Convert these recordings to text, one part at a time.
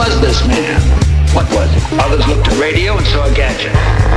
was this man? What was it? Others looked at radio and saw a gadget.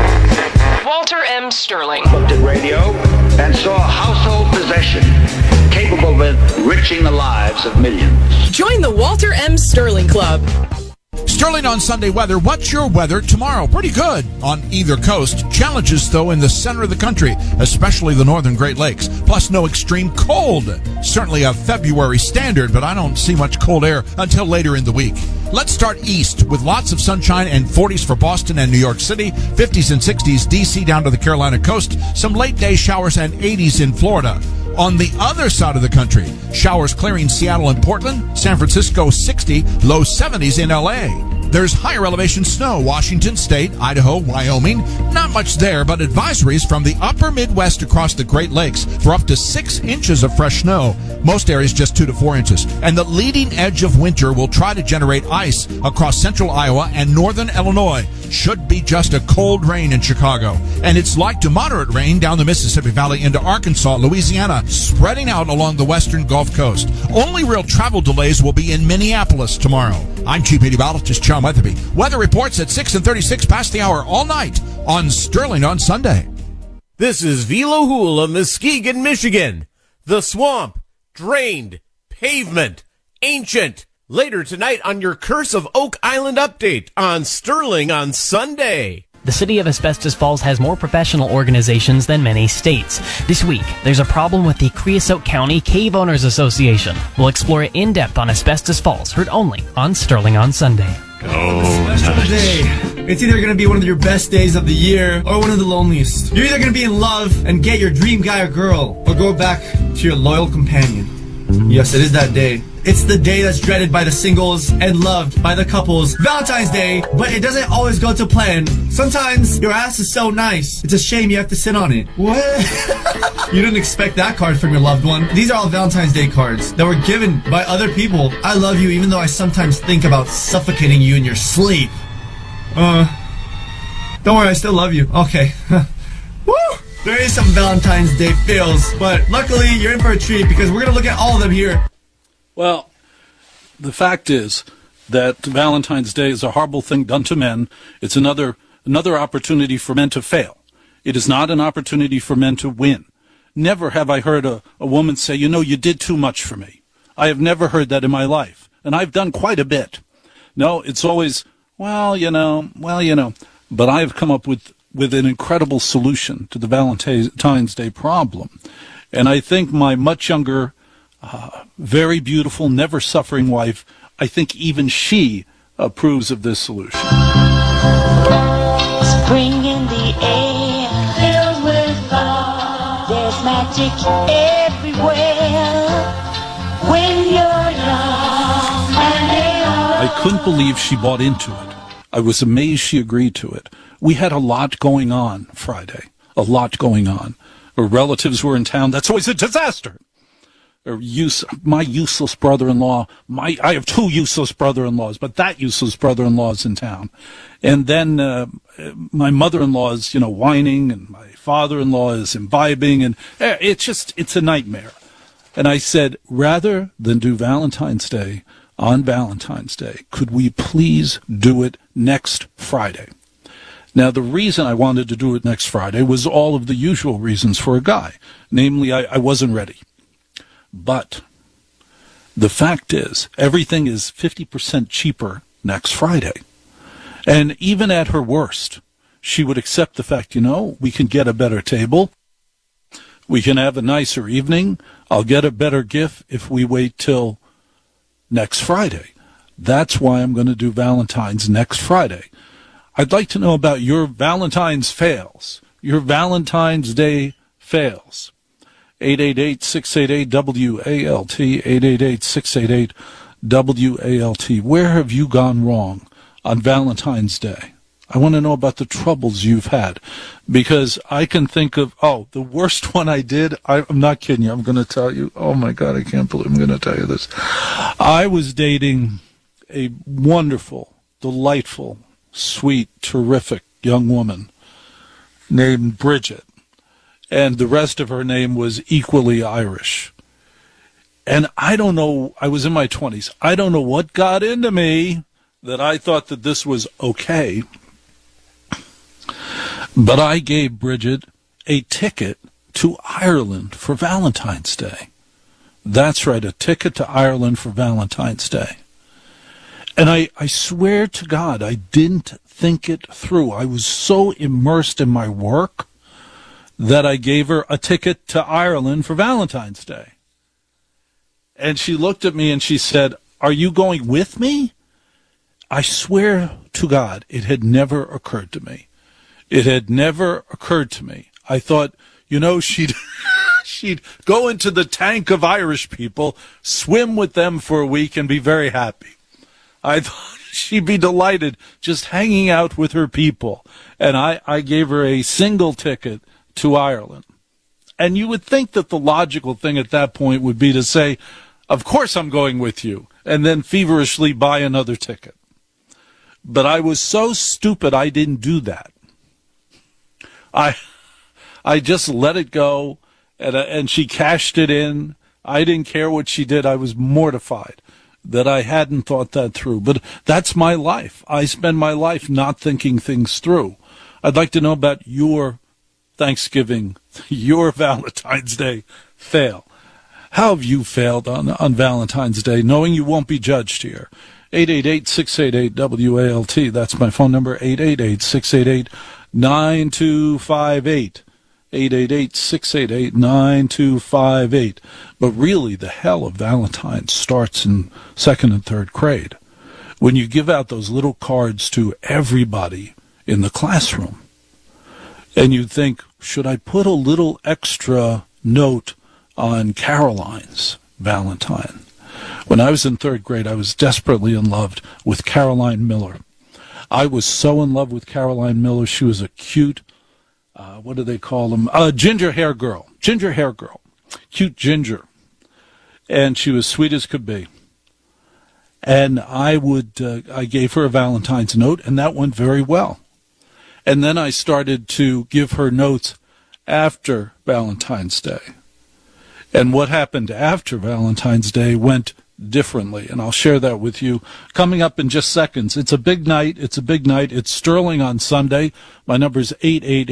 Walter M. Sterling. Looked at radio and saw a household possession capable of enriching the lives of millions. Join the Walter M. Sterling Club. Sterling on Sunday weather. What's your weather tomorrow? Pretty good on either coast. Challenges, though, in the center of the country, especially the northern Great Lakes. Plus, no extreme cold. Certainly a February standard, but I don't see much cold air until later in the week. Let's start east with lots of sunshine and 40s for Boston and New York City, 50s and 60s D.C. down to the Carolina coast, some late-day showers and 80s in Florida. On the other side of the country, showers clearing Seattle and Portland, San Francisco 60, low 70s in L.A. There's higher elevation snow, Washington State, Idaho, Wyoming. Not much there, but advisories from the upper Midwest across the Great Lakes for up to 6 inches of fresh snow. Most areas just 2 to 4 inches. And the leading edge of winter will try to generate ice across central Iowa and northern Illinois. Should be just a cold rain in Chicago. And it's like to moderate rain down the Mississippi Valley into Arkansas, Louisiana, spreading out along the western Gulf Coast. Only real travel delays will be in Minneapolis tomorrow. I'm Chief Meteorologist John Weatherby. Weather reports at 6:36 past the hour all night on Sterling on Sunday. This is Velo Hool of Muskegon, Michigan. The swamp, drained, pavement, ancient. Later tonight on your Curse of Oak Island update on Sterling on Sunday. The city of Asbestos Falls has more professional organizations than many states. This week, there's a problem with the Creosote County Cave Owners Association. We'll explore it in depth on Asbestos Falls, heard only on Sterling on Sunday. Special day. It's either going to be one of your best days of the year or one of the loneliest. You're either going to be in love and get your dream guy or girl, or go back to your loyal companion. Yes, it is that day. It's the day that's dreaded by the singles and loved by the couples. Valentine's Day, but it doesn't always go to plan. Sometimes your ass is so nice, it's a shame you have to sit on it. What? You didn't expect that card from your loved one. These are all Valentine's Day cards that were given by other people. I love you even though I sometimes think about suffocating you in your sleep. Don't worry, I still love you. Okay. Woo! There is some Valentine's Day feels, but luckily you're in for a treat because we're going to look at all of them here. Well, the fact is that Valentine's Day is a horrible thing done to men. It's another opportunity for men to fail. It is not an opportunity for men to win. Never have I heard a woman say, you know, you did too much for me. I have never heard that in my life. And I've done quite a bit. No, it's always, well, you know. But I've come up with an incredible solution to the Valentine's Day problem. And I think my much younger, very beautiful, never suffering wife, I think even she approves of this solution. Spring in the air, filled with love. There's magic everywhere when you're young and I couldn't believe she bought into it. I was amazed she agreed to it. We had a lot going on Friday, a lot going on. Her relatives were in town. That's always a disaster. My useless brother-in-law, I have 2 useless brother-in-laws, but that useless brother-in-law is in town. And then my mother-in-law is, whining, and my father-in-law is imbibing, and it's a nightmare. And I said, rather than do Valentine's Day on Valentine's Day, could we please do it next Friday? Now, the reason I wanted to do it next Friday was all of the usual reasons for a guy. Namely, I wasn't ready. But the fact is, everything is 50% cheaper next Friday. And even at her worst, she would accept the fact, we can get a better table. We can have a nicer evening. I'll get a better gift if we wait till next Friday. That's why I'm going to do Valentine's next Friday. I'd like to know about your Valentine's fails, your Valentine's Day fails. 888-688-WALT, 888-688-WALT. Where have you gone wrong on Valentine's Day? I want to know about the troubles you've had, because I can think of, the worst one I did. I'm not kidding you. I'm going to tell you. Oh, my God, I can't believe I'm going to tell you this. I was dating a wonderful, delightful, sweet, terrific young woman named Bridget, and the rest of her name was equally Irish. And I don't know, I was in my 20s. I don't know what got into me. that I thought that this was okay, but I gave Bridget a ticket to Ireland for Valentine's Day. That's right, a ticket to Ireland for Valentine's Day. And I swear to God, I didn't think it through. I was so immersed in my work that I gave her a ticket to Ireland for Valentine's Day. And she looked at me and she said, "Are you going with me?" I swear to God, it had never occurred to me. It had never occurred to me. I thought, she'd she'd go into the tank of Irish people, swim with them for a week, and be very happy. I thought she'd be delighted just hanging out with her people. And I gave her a single ticket to Ireland. And you would think that the logical thing at that point would be to say, "Of course I'm going with you," and then feverishly buy another ticket. But I was so stupid I didn't do that. I just let it go, and she cashed it in. I didn't care what she did. I was mortified that I hadn't thought that through. But that's my life. I spend my life not thinking things through. I'd like to know about your Thanksgiving, your Valentine's Day fail. How have you failed on Valentine's Day, knowing you won't be judged here? 888-688-WALT. That's my phone number, 888-688-9258. 888-688-9258. But really, the hell of Valentine's starts in second and third grade, when you give out those little cards to everybody in the classroom. And you think, should I put a little extra note on Caroline's Valentine? When I was in third grade, I was desperately in love with Caroline Miller. I was so in love with Caroline Miller. She was a cute, what do they call them? Ginger hair girl. Cute ginger. And she was sweet as could be. And I gave her a Valentine's note, and that went very well. And then I started to give her notes after Valentine's Day. And what happened after Valentine's Day went differently, and I'll share that with you coming up in just seconds. It's a big night. It's Sterling on Sunday. My number is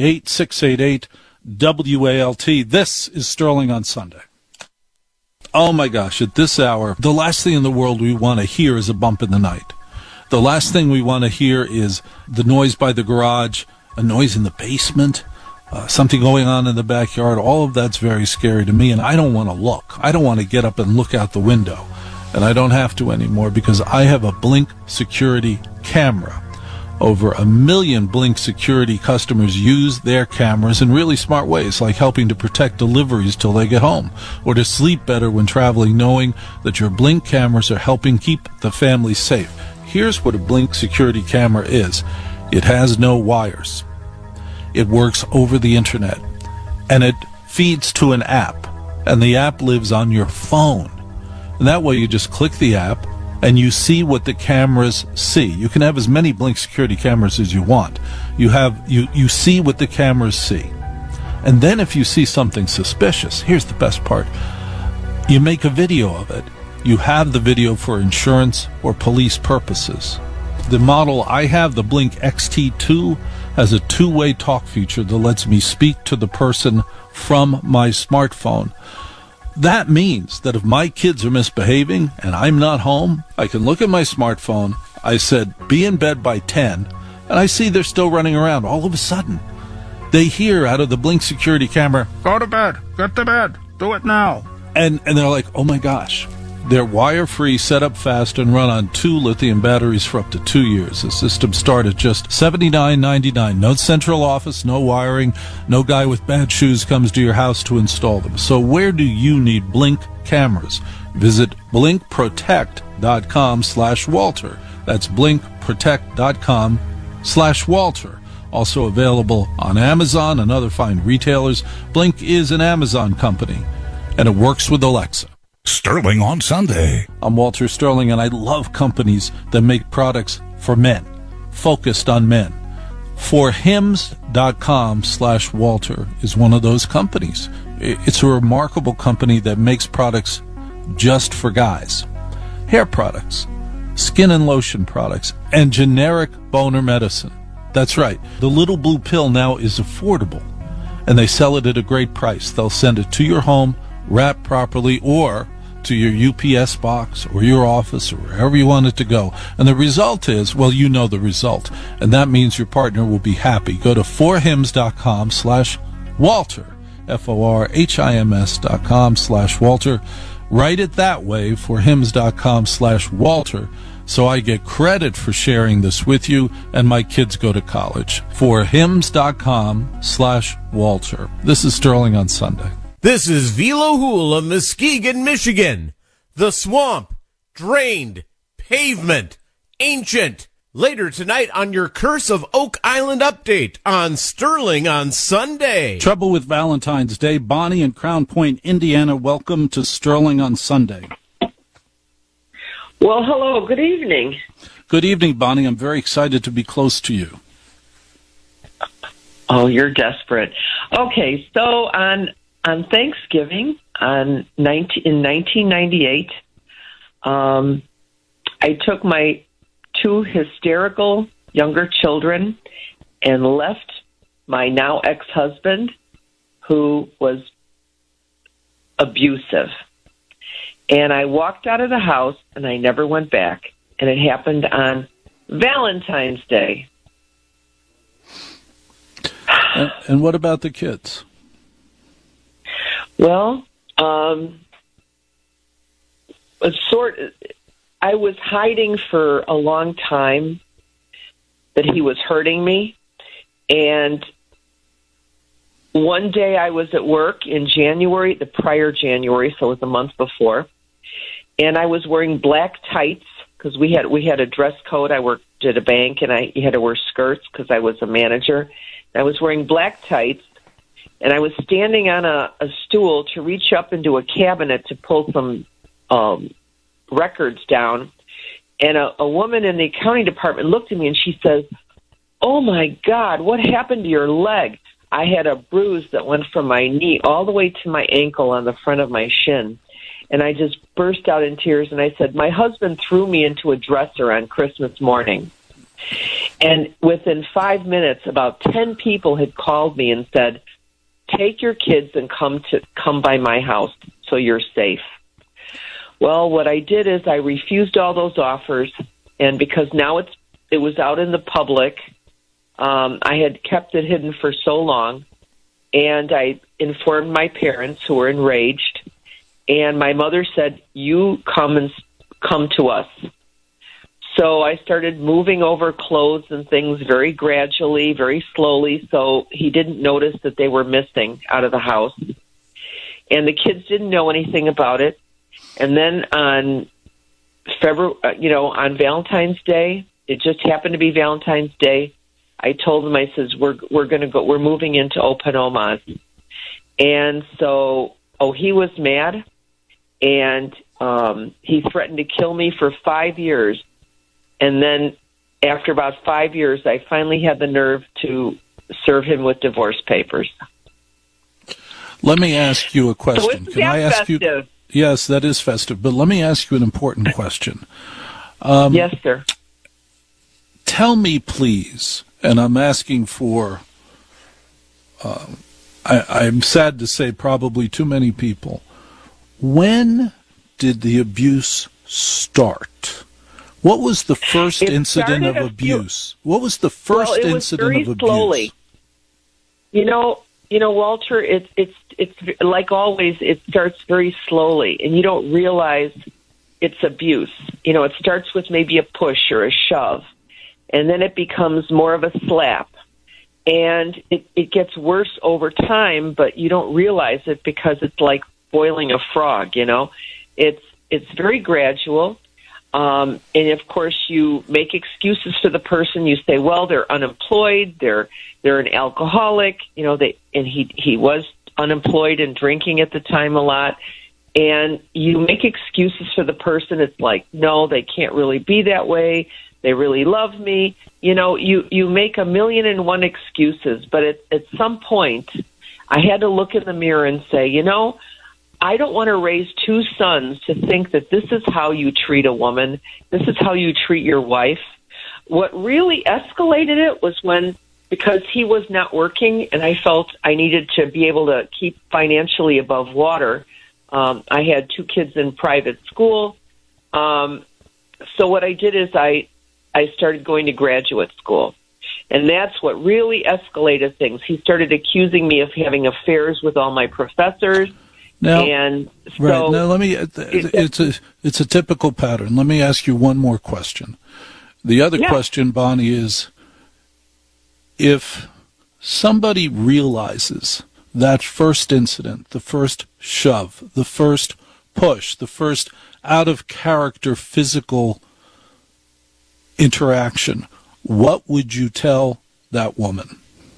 888-688-WALT. This is Sterling on Sunday. Oh my gosh, at this hour, the last thing in the world we want to hear is a bump in the night. The last thing we want to hear is the noise by the garage, a noise in the basement, something going on in the backyard. All of that's very scary to me, and I don't want to look. I don't want to get up and look out the window. And I don't have to anymore because I have a Blink security camera. Over 1 million Blink security customers use their cameras in really smart ways, like helping to protect deliveries till they get home, or to sleep better when traveling, knowing that your Blink cameras are helping keep the family safe. Here's what a Blink security camera is. It has no wires. It works over the internet, and it feeds to an app, and the app lives on your phone. And that way you just click the app and you see what the cameras see. You can have as many Blink security cameras as you want. You see what the cameras see. And then if you see something suspicious, here's the best part. You make a video of it. You have the video for insurance or police purposes. The model I have, the Blink XT2, has a two-way talk feature that lets me speak to the person from my smartphone. That means that if my kids are misbehaving and I'm not home, I can look at my smartphone. I said, be in bed by 10, and I see they're still running around. All of a sudden, they hear out of the Blink security camera, "Go to bed, get to bed, do it now." And they're like, oh my gosh. They're wire-free, set up fast, and run on 2 lithium batteries for up to 2 years. The system starts at just $79.99. No central office, no wiring, no guy with bad shoes comes to your house to install them. So where do you need Blink cameras? Visit blinkprotect.com/Walter. That's blinkprotect.com/Walter. Also available on Amazon and other fine retailers. Blink is an Amazon company, and it works with Alexa. Sterling on Sunday. I'm Walter Sterling, and I love companies that make products for men, focused on men. forhims.com/Walter is one of those companies. It's a remarkable company that makes products just for guys. Hair products, skin and lotion products, and generic boner medicine. That's right. The little blue pill now is affordable, and they sell it at a great price. They'll send it to your home, wrapped properly, or to your UPS box or your office or wherever you want it to go. And the result is, well, you know the result. And that means your partner will be happy. Go to forhims.com/Walter, FORHIMS.com/Walter. Write it that way, forhims.com/Walter, so I get credit for sharing this with you and my kids go to college. forhims.com/Walter. This is Sterling on Sunday. This is Velo Hool of Muskegon, Michigan. The swamp, drained, pavement, ancient. Later tonight on your Curse of Oak Island update on Sterling on Sunday. Trouble with Valentine's Day. Bonnie in Crown Point, Indiana, welcome to Sterling on Sunday. Well, hello. Good evening. Good evening, Bonnie. I'm very excited to be close to you. Oh, you're desperate. Okay, so on Thanksgiving in 1998, I took my two hysterical younger children and left my now ex-husband, who was abusive. And I walked out of the house, and I never went back. And it happened on Valentine's Day. And what about the kids? Well, I was hiding for a long time that he was hurting me. And one day I was at work in January, the prior January, so it was a month before, and I was wearing black tights because we had a dress code. I worked at a bank, and you had to wear skirts because I was a manager. I was wearing black tights, and I was standing on a stool to reach up into a cabinet to pull some records down. And a woman in the accounting department looked at me, and she says, "Oh, my God, what happened to your leg?" I had a bruise that went from my knee all the way to my ankle on the front of my shin. And I just burst out in tears, and I said, "My husband threw me into a dresser on Christmas morning." And within 5 minutes, about 10 people had called me and said, "Take your kids and come by my house so you're safe." Well, what I did is I refused all those offers, and because now it was out in the public, I had kept it hidden for so long, and I informed my parents, who were enraged, and my mother said, "You come to us." So I started moving over clothes and things very gradually, very slowly, so he didn't notice that they were missing out of the house. And the kids didn't know anything about it. And then on on Valentine's Day, it just happened to be Valentine's Day, I told them, I says, we're moving into Open-Omas. And so, he was mad, and he threatened to kill me for 5 years. And then after about 5 years, I finally had the nerve to serve him with divorce papers. Let me ask you a question. So Can I ask festive? you? Yes, that is festive. But let me ask you an important question. Yes, sir. Tell me, please, and I'm asking for, I'm sad to say, probably too many people. When did the abuse start? What was the first incident of abuse? What was the first incident of abuse? Slowly. You know, Walter, it's like always, it starts very slowly, and you don't realize it's abuse. It starts with maybe a push or a shove, and then it becomes more of a slap. And it gets worse over time, but you don't realize it because it's like boiling a frog, It's very gradual. And of course, you make excuses for the person. You say, well, they're unemployed, they're an alcoholic, and he was unemployed and drinking at the time a lot. And you make excuses for the person. It's like, no, they can't really be that way. They really love me. You make 1,000,001 excuses, but at some point, I had to look in the mirror and say, I don't want to raise two sons to think that this is how you treat a woman. This is how you treat your wife. What really escalated it was when, because he was not working and I felt I needed to be able to keep financially above water. I had two kids in private school. So what I did is I started going to graduate school. And that's what really escalated things. He started accusing me of having affairs with all my professors. Now, and so right. Now, let me. It's a typical pattern. Let me ask you one more question. The other question, Bonnie, is if somebody realizes that first incident, the first shove, the first push, the first out-of-character physical interaction, what would you tell that woman?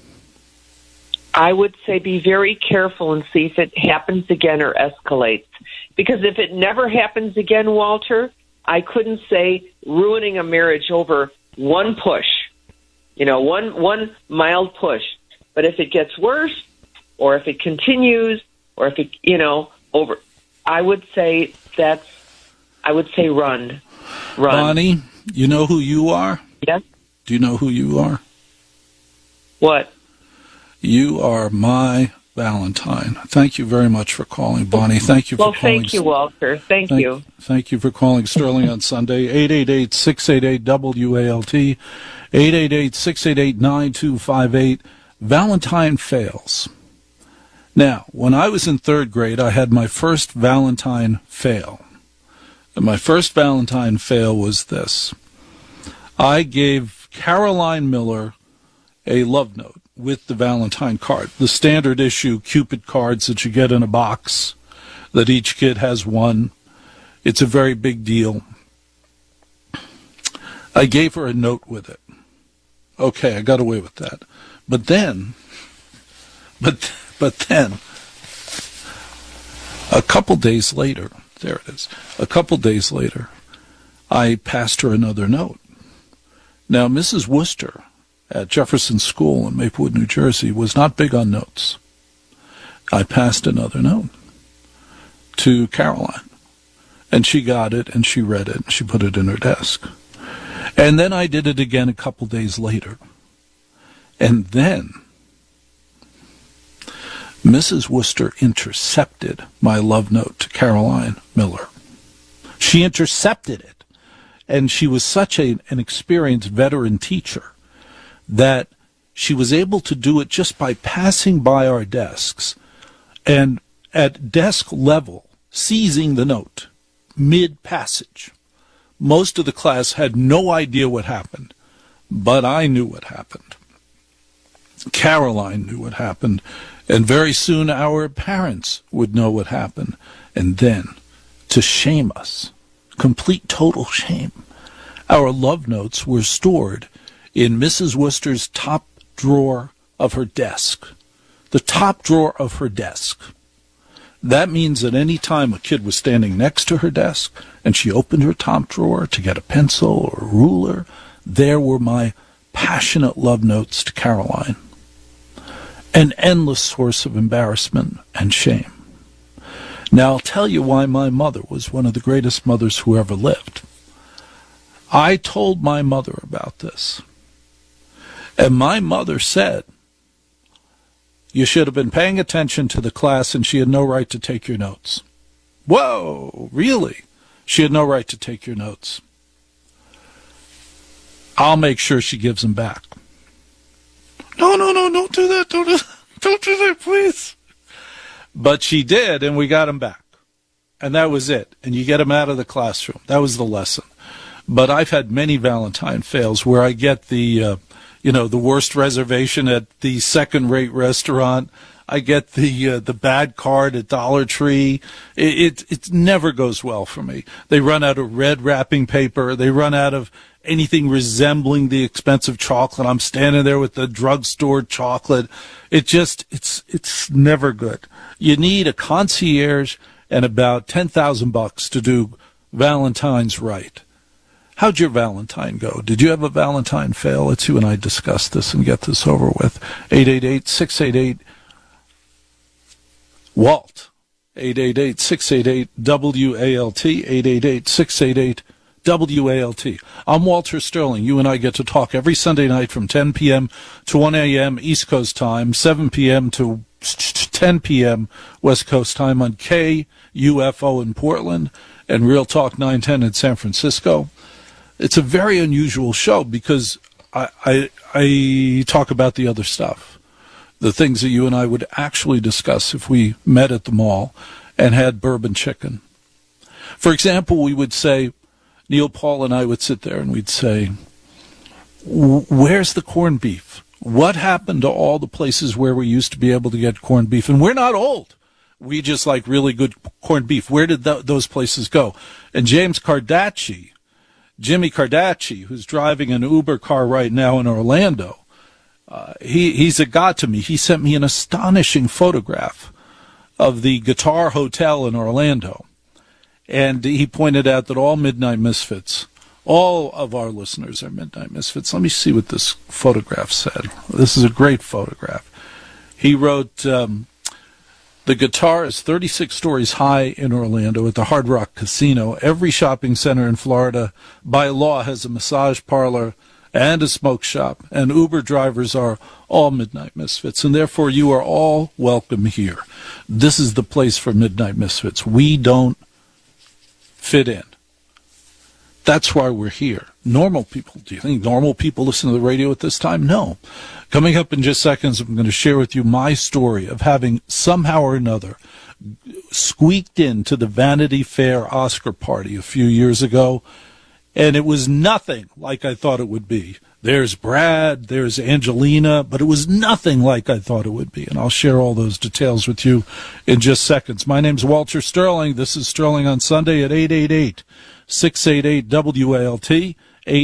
I would say be very careful and see if it happens again or escalates. Because if it never happens again, Walter, I couldn't say ruining a marriage over one push, one mild push. But if it gets worse, or if it continues, or if it, over, I would say run. Bonnie, you know who you are? Yes. Do you know who you are? What? You are my Valentine. Thank you very much for calling, Bonnie. Thank you for calling. Well, thank you, Walter. Thank you. Thank you for calling Sterling on Sunday. 888-688-WALT, 888-688-9258. Valentine fails. Now, when I was in third grade, I had my first Valentine fail. And my first Valentine fail was this. I gave Caroline Miller a love note with the Valentine card, the standard issue Cupid cards that you get in a box, that each kid has one. It's a very big deal. I gave her a note with it. Okay, I got away with that. But then, a couple days later, there it is, a couple days later, I passed her another note. Now, Mrs. Worcester at Jefferson School in Maplewood, New Jersey, was not big on notes. I passed another note to Caroline, and she got it, and she read it, and she put it in her desk. And then I did it again a couple days later. And then Mrs. Worcester intercepted my love note to Caroline Miller. She intercepted it, and she was such an experienced veteran teacher that she was able to do it just by passing by our desks and at desk level seizing the note mid-passage. Most of the class had no idea what happened, but I knew what happened. Caroline knew what happened, and very soon our parents would know what happened. And then, to shame us, complete total shame, our love notes were stored in Mrs. Worcester's top drawer of her desk. The top drawer of her desk. That means that any time a kid was standing next to her desk and she opened her top drawer to get a pencil or a ruler, there were my passionate love notes to Caroline. An endless source of embarrassment and shame. Now, I'll tell you why my mother was one of the greatest mothers who ever lived. I told my mother about this. And my mother said, you should have been paying attention to the class and she had no right to take your notes. Whoa, really? She had no right to take your notes. I'll make sure she gives them back. No, don't do that. Don't do that, please. But she did, and we got them back. And that was it. And you get them out of the classroom. That was the lesson. But I've had many Valentine fails where I get the worst reservation at the second-rate restaurant. I get the bad card at Dollar Tree. It never goes well for me. They run out of red wrapping paper. They run out of anything resembling the expensive chocolate. I'm standing there with the drugstore chocolate. It's never good. You need a concierge and about $10,000 to do Valentine's right. How'd your Valentine go? Did you have a Valentine fail? Let's you and I discuss this and get this over with. 888-688-WALT. 888-688-WALT, 888-688-WALT. I'm Walter Sterling. You and I get to talk every Sunday night from 10 p.m. to 1 a.m. East Coast time, 7 p.m. to 10 p.m. West Coast time on KUFO in Portland and Real Talk 910 in San Francisco. It's a very unusual show because I talk about the other stuff, the things that you and I would actually discuss if we met at the mall and had bourbon chicken. For example, we would say, Neil Paul and I would sit there and we'd say, where's the corned beef? What happened to all the places where we used to be able to get corned beef? And we're not old. We just like really good corned beef. Where did those places go? And James Cardacci, Jimmy Cardacci, who's driving an Uber car right now in Orlando, he's a god to me. He sent me an astonishing photograph of the Guitar Hotel in Orlando. And he pointed out that all Midnight Misfits, all of our listeners are Midnight Misfits. Let me see what this photograph said. This is a great photograph. He wrote, the Guitar is 36 stories high in Orlando at the Hard Rock Casino. Every shopping center in Florida, by law, has a massage parlor and a smoke shop, and Uber drivers are all Midnight Misfits, and therefore you are all welcome here. This is the place for Midnight Misfits. We don't fit in. That's why we're here. Normal people, do you think normal people listen to the radio at this time? No. Coming up in just seconds, I'm going to share with you my story of having somehow or another squeaked into the Vanity Fair Oscar party a few years ago, and it was nothing like I thought it would be. There's Brad, there's Angelina, but it was nothing like I thought it would be, and I'll share all those details with you in just seconds. My name's Walter Sterling. This is Sterling on Sunday at 888-688-WALT,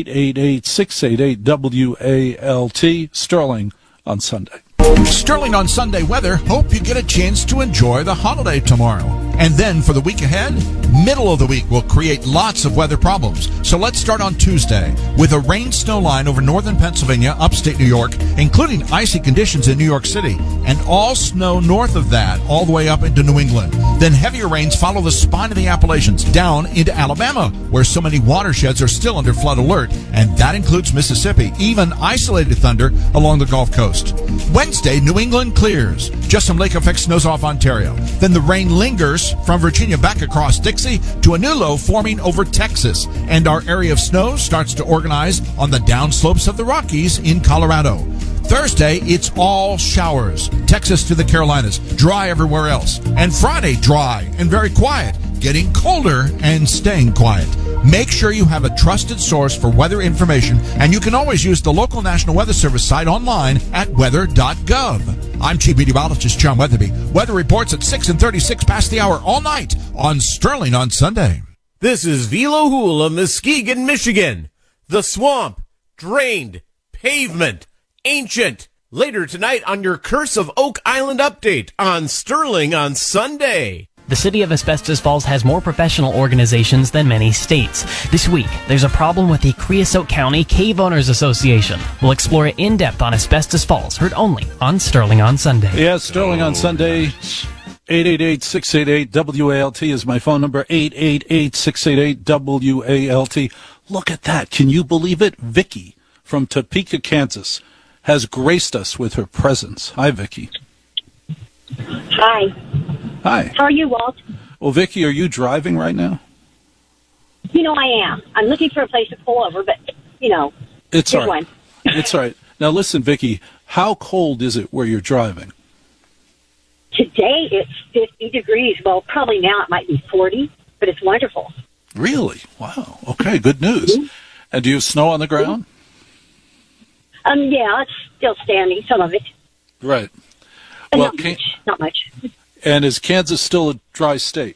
888-688-WALT, Sterling on Sunday. Sterling on Sunday weather. Hope you get a chance to enjoy the holiday tomorrow. And then for the week ahead, middle of the week will create lots of weather problems. So let's start on Tuesday with a rain-snow line over northern Pennsylvania, upstate New York, including icy conditions in New York City, and all snow north of that all the way up into New England. Then heavier rains follow the spine of the Appalachians down into Alabama, where so many watersheds are still under flood alert, and that includes Mississippi, even isolated thunder along the Gulf Coast. Wednesday, New England clears. Just some lake effect snows off Ontario. Then the rain lingers from Virginia back across Dixie to a new low forming over Texas. And our area of snow starts to organize on the downslopes of the Rockies in Colorado. Thursday, it's all showers. Texas to the Carolinas, dry everywhere else. And Friday, dry and very quiet, getting colder and staying quiet. Make sure you have a trusted source for weather information, and you can always use the local National Weather Service site online at weather.gov. I'm Chief Meteorologist John Weatherby. Weather reports at 6:36 past the hour all night on Sterling on Sunday. This is Velo Hula, Muskegon, Michigan. The swamp, drained, pavement, ancient. Later tonight on your Curse of Oak Island update on Sterling on Sunday. The city of Asbestos Falls has more professional organizations than many states. This week, there's a problem with the Creosote County Cave Owners Association. We'll explore it in depth on Asbestos Falls, heard only on Sterling on Sunday. Yes, Sterling on Sunday. 888-688-WALT is my phone number, 888-688-WALT. Look at that. Can you believe it? Vicky from Topeka, Kansas, has graced us with her presence. Hi, Vicky. Hi. Hi. How are you, Walt? Well, Vicky, are you driving right now? You know I am. I'm looking for a place to pull over, but, it's all right. one. It's all right. Now, listen, Vicky, how cold is it where you're driving? Today it's 50 degrees. Well, probably now it might be 40, but it's wonderful. Really? Wow. Okay, good news. Mm-hmm. And do you have snow on the ground? Yeah, it's still standing, some of it. Right. But Well, not much. And is Kansas still a dry state?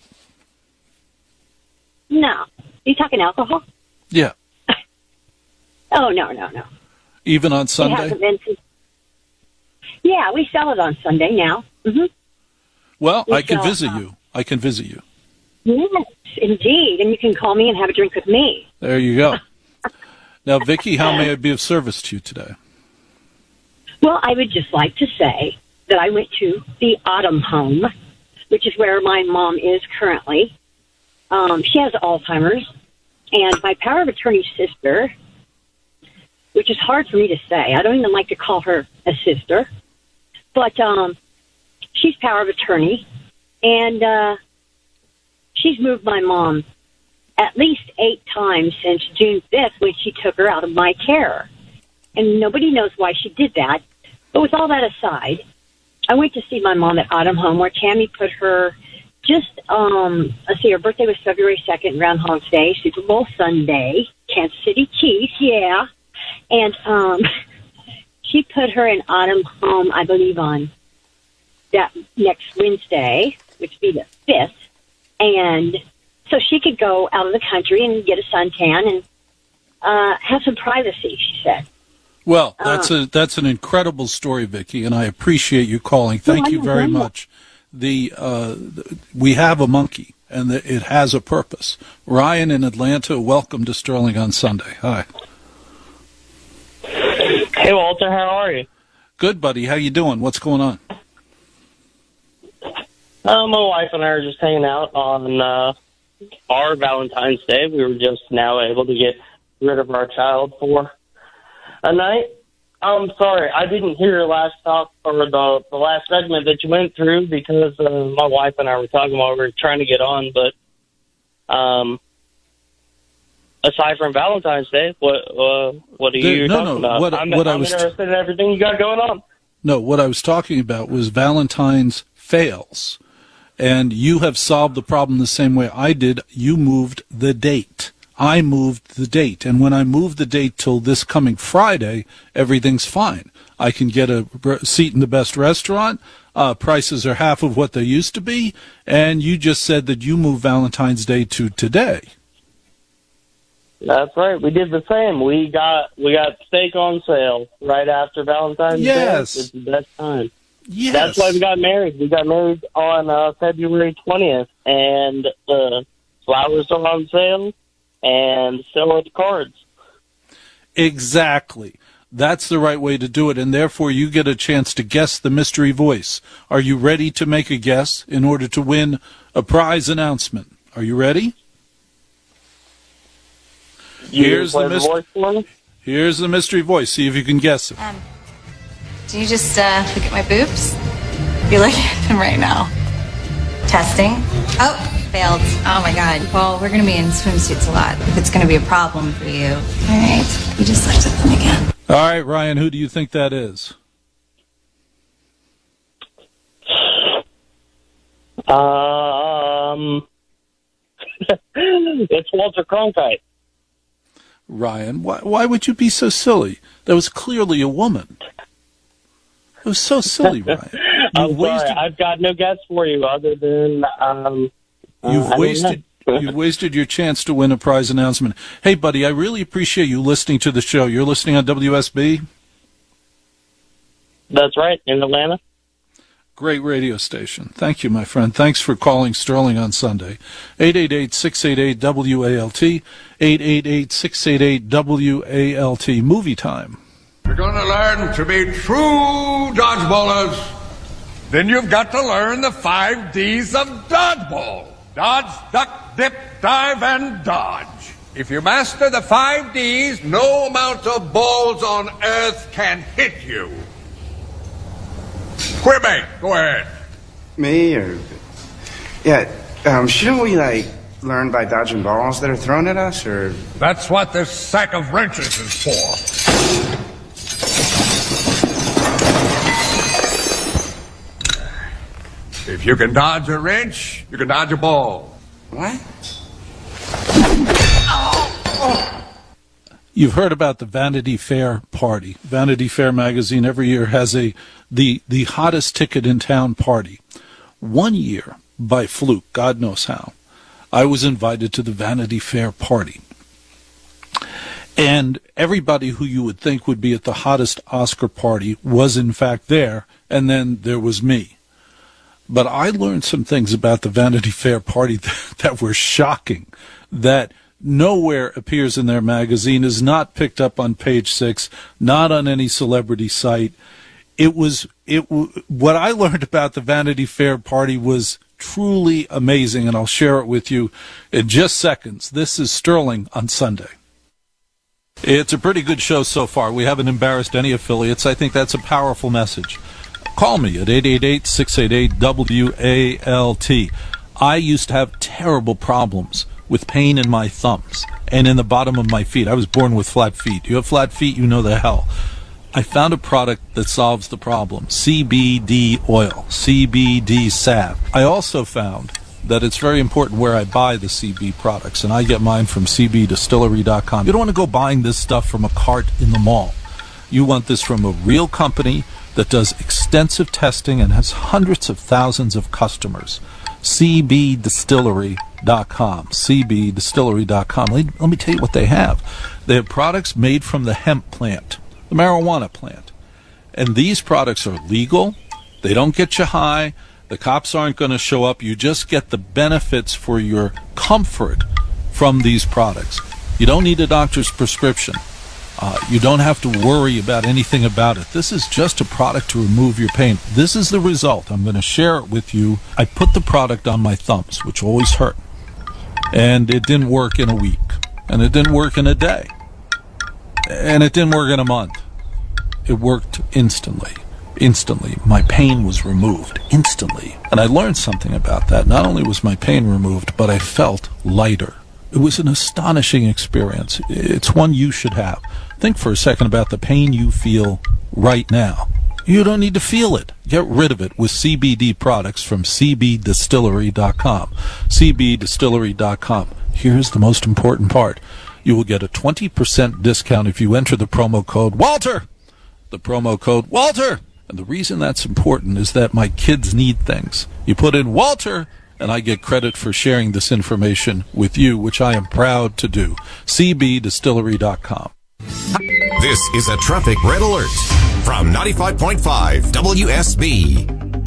No. You talking alcohol? Yeah. Oh, no. Even on It Sunday? hasn't been since... Yeah, we sell it on Sunday now. Mm-hmm. Well, We I can sell, visit you. I can visit you. Yes, indeed. And you can call me and have a drink with me. There you go. Now, Vicky, how may I be of service to you today? Well, I would just like to say that I went to the Autumn Home which is where my mom is currently. She has Alzheimer's, and my power of attorney sister, which is hard for me to say. I don't even like to call her a sister, but she's power of attorney, and she's moved my mom at least 8 times since June 5th when she took her out of my care. And nobody knows why she did that. But with all that aside, I went to see my mom at Autumn Home, where Tammy put her just, let's see, her birthday was February 2nd, Groundhog's Day, Super Bowl Sunday, Kansas City Chiefs, yeah. And she put her in Autumn Home, I believe, on that next Wednesday, which would be the 5th. And so she could go out of the country and get a suntan and have some privacy, she said. Well, that's an incredible story, Vicki, and I appreciate you calling. Thank you very much. We have a monkey, and it has a purpose. Ryan in Atlanta, welcome to Sterling on Sunday. Hi. Hey, Walter, how are you? Good, buddy. How you doing? What's going on? My wife and I are just hanging out on our Valentine's Day. We were just now able to get rid of our child for a night. I'm sorry, I didn't hear your last talk or the last segment that you went through because my wife and I were talking while we were trying to get on. But aside from Valentine's Day, what are you talking about? I'm interested in everything you got going on. No, what I was talking about was Valentine's fails. And you have solved the problem the same way I did. You moved the date. I moved the date. And when I moved the date till this coming Friday, everything's fine. I can get a seat in the best restaurant. Prices are half of what they used to be. And you just said that you moved Valentine's Day to today. That's right. We did the same. We got steak on sale right after Valentine's Day. Yes. It's the best time. Yes. That's why we got married. We got married on February 20th, and the flowers are on sale, and so are the cards. Exactly. That's the right way to do it, and therefore you get a chance to guess the mystery voice. Are you ready to make a guess in order to win a prize announcement? Are you ready? Here's the mystery voice. See if you can guess it. Do you just look at my boobs? You're looking at them right now. Testing. Oh, failed. Oh, my God. Well, we're going to be in swimsuits a lot if it's going to be a problem for you. All right. You just looked at them again. All right, Ryan, who do you think that is? It's Walter Cronkite. Ryan, why would you be so silly? That was clearly a woman. It was so silly, Ryan. I'm sorry, I've got no guess for you other than you've wasted your chance to win a prize announcement. Hey, buddy, I really appreciate you listening to the show. You're listening on WSB? That's right, in Atlanta. Great radio station. Thank you, my friend. Thanks for calling Sterling on Sunday. 888-688-WALT, 888-688-WALT. Movie time. You're going to learn to be true dodgeballers. Then you've got to learn the 5 Ds of dodgeball. Dodge, duck, dip, dive, and dodge. If you master the 5 Ds, no amount of balls on earth can hit you. Quibby, go ahead. Me or... Yeah, shouldn't we, learn by dodging balls that are thrown at us, or... That's what this sack of wrenches is for. If you can dodge a wrench, you can dodge a ball. What? You've heard about the Vanity Fair party. Vanity Fair magazine every year has the hottest ticket in town party. One year, by fluke, God knows how, I was invited to the Vanity Fair party. And everybody who you would think would be at the hottest Oscar party was in fact there, and then there was me. But I learned some things about the Vanity Fair party that were shocking, that nowhere appears in their magazine, is not picked up on page 6, not on any celebrity site. What I learned about the Vanity Fair party was truly amazing, and I'll share it with you in just seconds. This is Sterling on Sunday. It's a pretty good show so far. We haven't embarrassed any affiliates. I think that's a powerful message. Call me at 888-688-WALT. I used to have terrible problems with pain in my thumbs and in the bottom of my feet. I was born with flat feet. You have flat feet, you know the hell. I found a product that solves the problem. CBD oil, CBD salve. I also found that it's very important where I buy the CB products, and I get mine from cbdistillery.com. You don't want to go buying this stuff from a cart in the mall. You want this from a real company that does extensive testing and has hundreds of thousands of customers. cbdistillery.com. cbdistillery.com. Let me tell you what they have. They have products made from the hemp plant, the marijuana plant. And these products are legal. They don't get you high. The cops aren't going to show up. You just get the benefits for your comfort from these products. You don't need a doctor's prescription. You don't have to worry about anything about it. This is just a product to remove your pain. This is the result. I'm going to share it with you. I put the product on my thumbs, which always hurt. And it didn't work in a week. And it didn't work in a day. And it didn't work in a month. It worked instantly. Instantly. My pain was removed. Instantly. And I learned something about that. Not only was my pain removed, but I felt lighter. It was an astonishing experience. It's one you should have. Think for a second about the pain you feel right now. You don't need to feel it. Get rid of it with CBD products from cbdistillery.com. cbdistillery.com. Here's the most important part. You will get a 20% discount if you enter the promo code WALTER. The promo code WALTER. And the reason that's important is that my kids need things. You put in WALTER, and I get credit for sharing this information with you, which I am proud to do. cbdistillery.com. This is a traffic red alert from 95.5 WSB.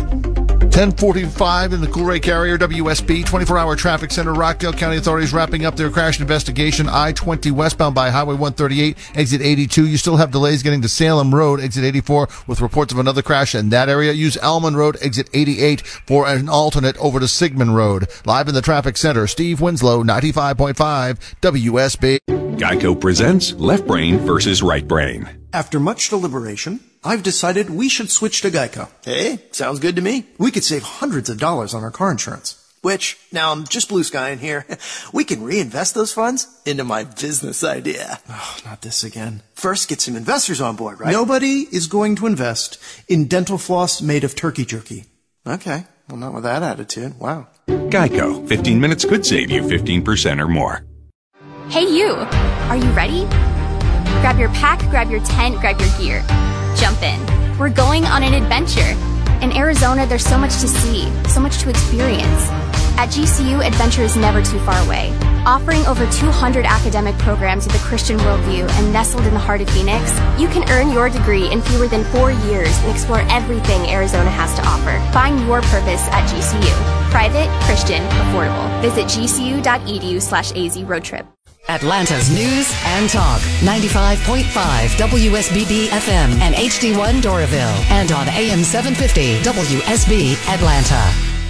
10:45 in the Coolray Carrier, WSB, 24-hour traffic center. Rockdale County authorities wrapping up their crash investigation. I-20 westbound by Highway 138, exit 82. You still have delays getting to Salem Road, exit 84, with reports of another crash in that area. Use Elman Road, exit 88, for an alternate over to Sigmund Road. Live in the traffic center, Steve Winslow, 95.5 WSB. Geico presents Left Brain versus Right Brain. After much deliberation, I've decided we should switch to Geico. Hey, sounds good to me. We could save hundreds of dollars on our car insurance. Which, now I'm just blue skying here, we can reinvest those funds into my business idea. Oh, not this again. First, get some investors on board, right? Nobody is going to invest in dental floss made of turkey jerky. Okay, well, not with that attitude. Wow. Geico. 15 minutes could save you 15% or more. Hey you, are you ready? Grab your pack, grab your tent, grab your gear. Jump in. We're going on an adventure. In Arizona, there's so much to see, so much to experience. At GCU, adventure is never too far away. Offering over 200 academic programs with a Christian worldview and nestled in the heart of Phoenix, you can earn your degree in fewer than 4 years and explore everything Arizona has to offer. Find your purpose at GCU. Private, Christian, affordable. Visit gcu.edu/AZ road trip. Atlanta's news and talk. 95.5 WSBD FM and HD1 Doraville. And on AM 750 WSB Atlanta.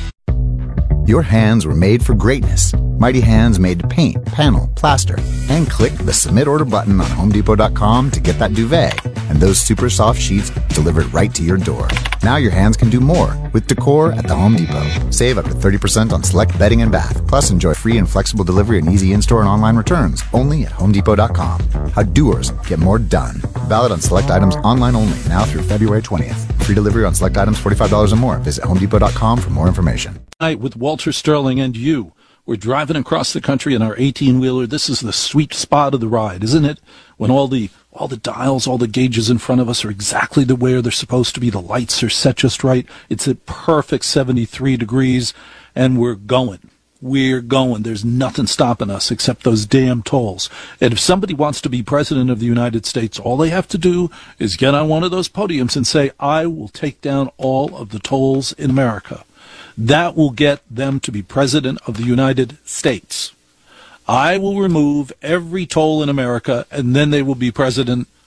Your hands were made for greatness. Mighty Hands made to paint, panel, plaster, and click the Submit Order button on HomeDepot.com to get that duvet and those super soft sheets delivered right to your door. Now your hands can do more with decor at the Home Depot. Save up to 30% on select bedding and bath. Plus, enjoy free and flexible delivery and easy in-store and online returns only at HomeDepot.com. How doers get more done. Valid on select items online only now through February 20th. Free delivery on select items $45 or more. Visit HomeDepot.com for more information. Tonight with Walter Sterling and you. We're driving across the country in our 18-wheeler. This is the sweet spot of the ride, isn't it? When all the dials, all the gauges in front of us are exactly the way they're supposed to be. The lights are set just right. It's a perfect 73 degrees, and we're going. We're going. There's nothing stopping us except those damn tolls. And if somebody wants to be president of the United States, all they have to do is get on one of those podiums and say, I will take down all of the tolls in America. That will get them to be president of the United States. I will remove every toll in America, and then they will be president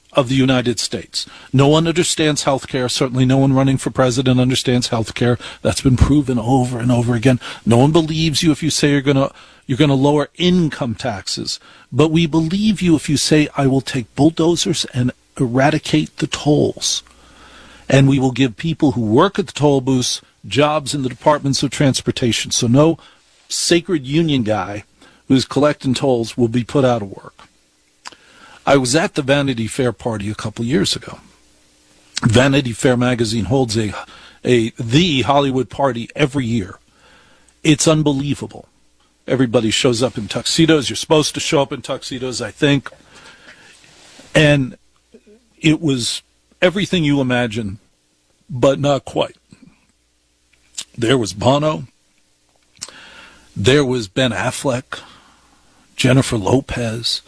of the United States. No one understands healthcare. Certainly no one running for president understands healthcare. That's been proven over and over again. No one believes you if you say you're going to lower income taxes. But we believe you if you say, I will take bulldozers and eradicate the tolls. And we will give people who work at the toll booths jobs in the departments of transportation. So no sacred union guy who's collecting tolls will be put out of work. I was at the Vanity Fair party a couple years ago. Vanity Fair magazine holds the Hollywood party every year. It's unbelievable. Everybody shows up in tuxedos. You're supposed to show up in tuxedos, I think. And it was everything you imagine, but not quite. There was Bono. There was Ben Affleck, Jennifer Lopez,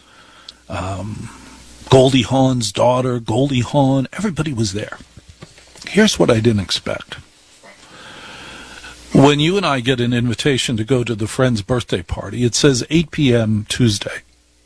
Goldie Hawn's daughter, Goldie Hawn. Everybody was there. Here's what I didn't expect. When you and I get an invitation to go to the friend's birthday party, it says 8 p.m. Tuesday.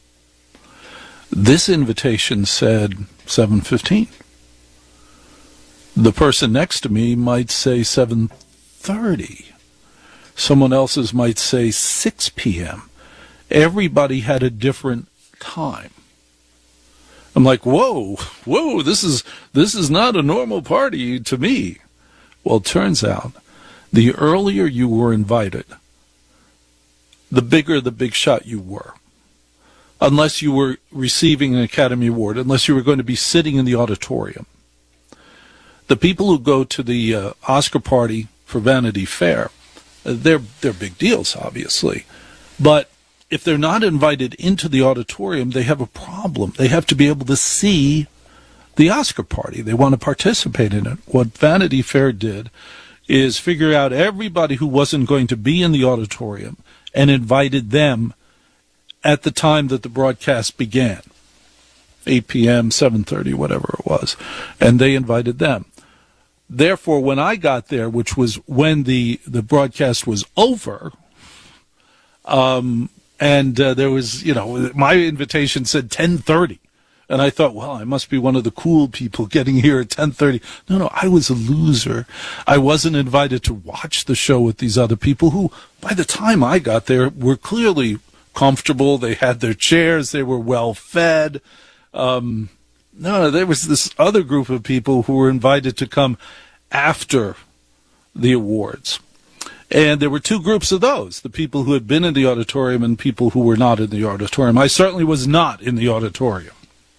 This invitation said 7:15. The person next to me might say 7:30. Someone else's might say 6 p.m. Everybody had a different time. I'm like, whoa, this is not a normal party to me. Well, it turns out the earlier you were invited, the bigger the big shot you were. Unless you were receiving an Academy Award, unless you were going to be sitting in the auditorium. The people who go to the Oscar party for Vanity Fair, they're big deals, obviously. But if they're not invited into the auditorium, they have a problem. They have to be able to see the Oscar party. They want to participate in it. What Vanity Fair did is figure out everybody who wasn't going to be in the auditorium and invited them at the time that the broadcast began, 8 p.m., 7:30, whatever it was, and they invited them. Therefore, when I got there, which was when the broadcast was over, and there was, my invitation said 10:30. And I thought, well, I must be one of the cool people getting here at 10:30. No, I was a loser. I wasn't invited to watch the show with these other people who, by the time I got there, were clearly comfortable. They had their chairs. They were well fed. No, there was this other group of people who were invited to come after the awards. And there were two groups of those, the people who had been in the auditorium and people who were not in the auditorium. I certainly was not in the auditorium.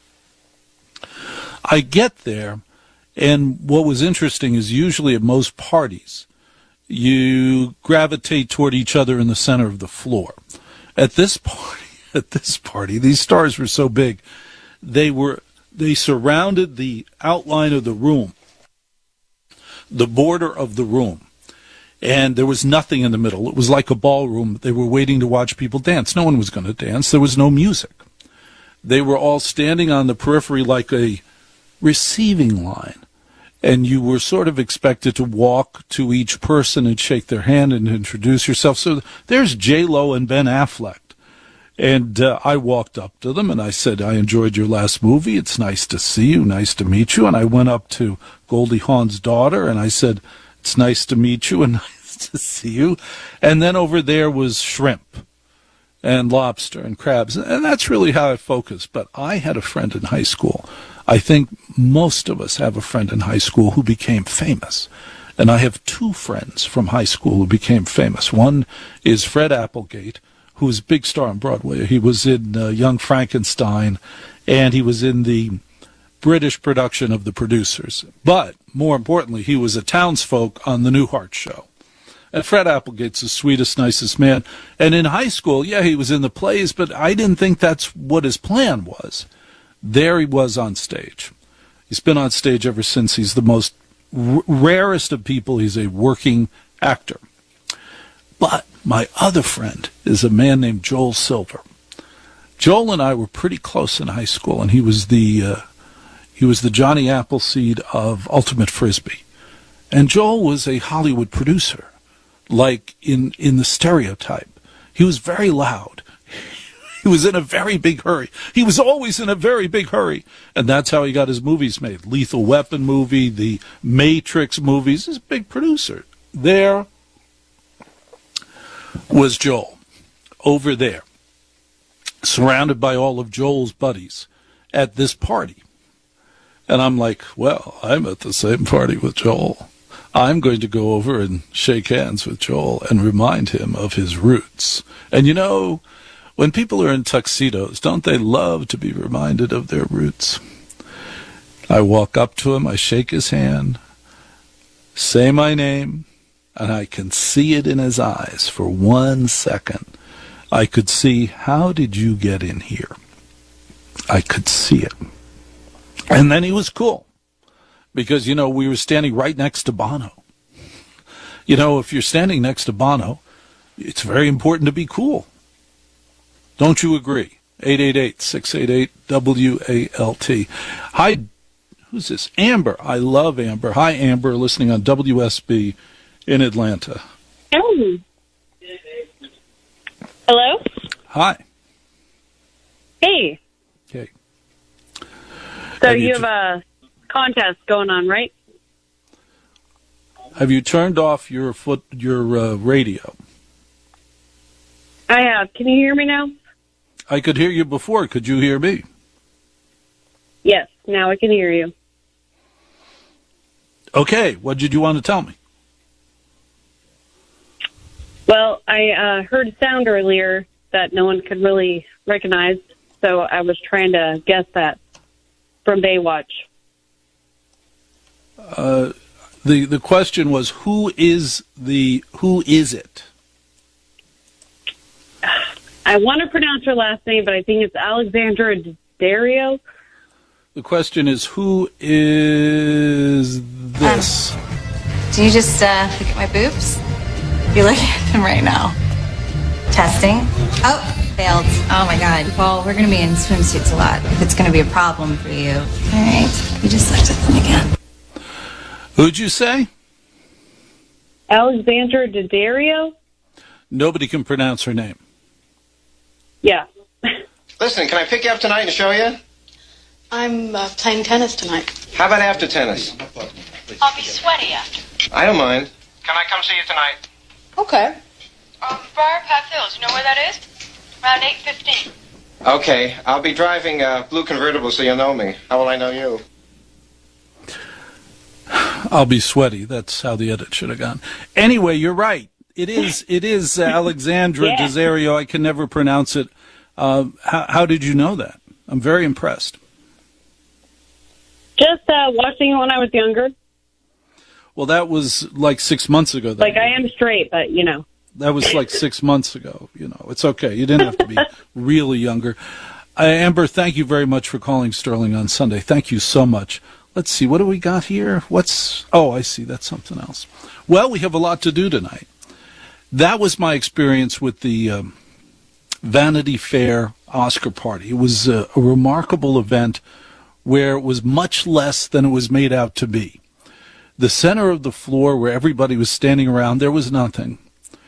I get there, and what was interesting is usually at most parties, you gravitate toward each other in the center of the floor. At this party, these stars were so big, they surrounded the outline of the room, the border of the room. And there was nothing in the middle. It was like a ballroom. They were waiting to watch people dance. No one was going to dance. There was no music. They were all standing on the periphery like a receiving line. And you were sort of expected to walk to each person and shake their hand and introduce yourself. So there's J-Lo and Ben Affleck. And I walked up to them and I said, I enjoyed your last movie. It's nice to see you. Nice to meet you. And I went up to Goldie Hawn's daughter and I said, it's nice to meet you and nice to see you. And then over there was shrimp and lobster and crabs. And that's really how I focused. But I had a friend in high school. I think most of us have a friend in high school who became famous. And I have two friends from high school who became famous. One is Fred Applegate, who was a big star on Broadway. He was in Young Frankenstein, and he was in the British production of The Producers. But, more importantly, he was a townsfolk on the Newhart Show. And Fred Applegate's the sweetest, nicest man. And in high school, yeah, he was in the plays, but I didn't think that's what his plan was. There he was on stage. He's been on stage ever since. He's the most rarest of people. He's a working actor. But my other friend is a man named Joel Silver. Joel and I were pretty close in high school, and he was the Johnny Appleseed of Ultimate Frisbee. And Joel was a Hollywood producer, like in the stereotype. He was very loud. He was in a very big hurry. He was always in a very big hurry. And that's how he got his movies made. Lethal Weapon movie, the Matrix movies. He's a big producer. There was Joel, over there, surrounded by all of Joel's buddies at this party. And I'm like, well, I'm at the same party with Joel. I'm going to go over and shake hands with Joel and remind him of his roots. And you know, when people are in tuxedos, don't they love to be reminded of their roots? I walk up to him, I shake his hand, say my name, and I can see it in his eyes for 1 second. I could see, how did you get in here? I could see it. And then he was cool. Because, you know, we were standing right next to Bono. You know, if you're standing next to Bono, it's very important to be cool. Don't you agree? 888-688-WALT. Hi, who's this? Amber. I love Amber. Hi, Amber, listening on WSB in Atlanta. Oh. Hello? Hi. Hey. Okay. So you have a contest going on, right? Have you turned off your radio? I have. Can you hear me now? I could hear you before. Could you hear me? Yes, now I can hear you. Okay, what did you want to tell me? Well, I heard a sound earlier that no one could really recognize, so I was trying to guess that from Baywatch. The question was, who is it? I want to pronounce her last name, but I think it's Alexandra Daddario. The question is, who is this? Do you just look at my boobs? You're looking at them right now. Testing. Oh, failed. Oh my God. Well, we're going to be in swimsuits a lot. If it's going to be a problem for you. All right. You just looked at them again. Who'd you say? Alexandra Daddario? Nobody can pronounce her name. Yeah. Listen, can I pick you up tonight and show you? I'm playing tennis tonight. How about after tennis? I'll be sweaty after. I don't mind. Can I come see you tonight? Okay. Briar Path Hills, you know where that is? Around 8:15. Okay, I'll be driving a blue convertible, so you'll know me. How will I know you? I'll be sweaty. That's how the edit should have gone. Anyway, you're right. It is Alexandra Daddario. I can never pronounce it. How did you know that? I'm very impressed. Just watching it when I was younger. Well, that was like 6 months ago. Like, I am straight, but, you know. That was like 6 months ago. You know, it's okay. You didn't have to be really younger. Amber, thank you very much for calling Sterling on Sunday. Thank you so much. Let's see, what do we got here? Oh, I see, that's something else. Well, we have a lot to do tonight. That was my experience with the Vanity Fair Oscar party. It was a remarkable event where it was much less than it was made out to be. The center of the floor where everybody was standing around, there was nothing.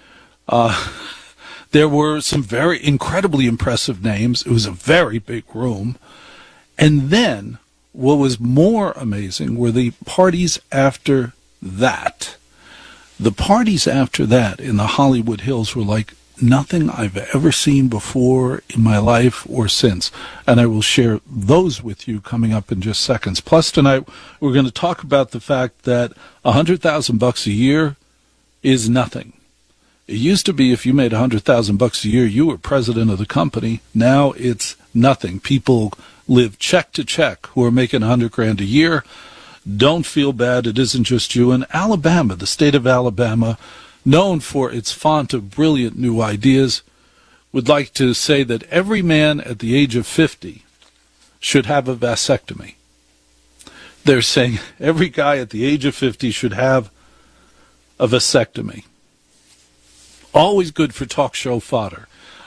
There were some very incredibly impressive names. It was a very big room. And then what was more amazing were the parties after that. The parties after that in the Hollywood Hills were like nothing I've ever seen before in my life or since. And I will share those with you coming up in just seconds. Plus, tonight, we're going to talk about the fact that $100,000 a year is nothing. It used to be if you made $100,000 a year, you were president of the company. Now it's nothing. People live check to check who are making $100,000 a year. Don't feel bad. It isn't just you. In Alabama, the state of Alabama, known for its font of brilliant new ideas, would like to say that every man at the age of 50 should have a vasectomy. They're saying every guy at the age of 50 should have a vasectomy. Always good for talk show fodder.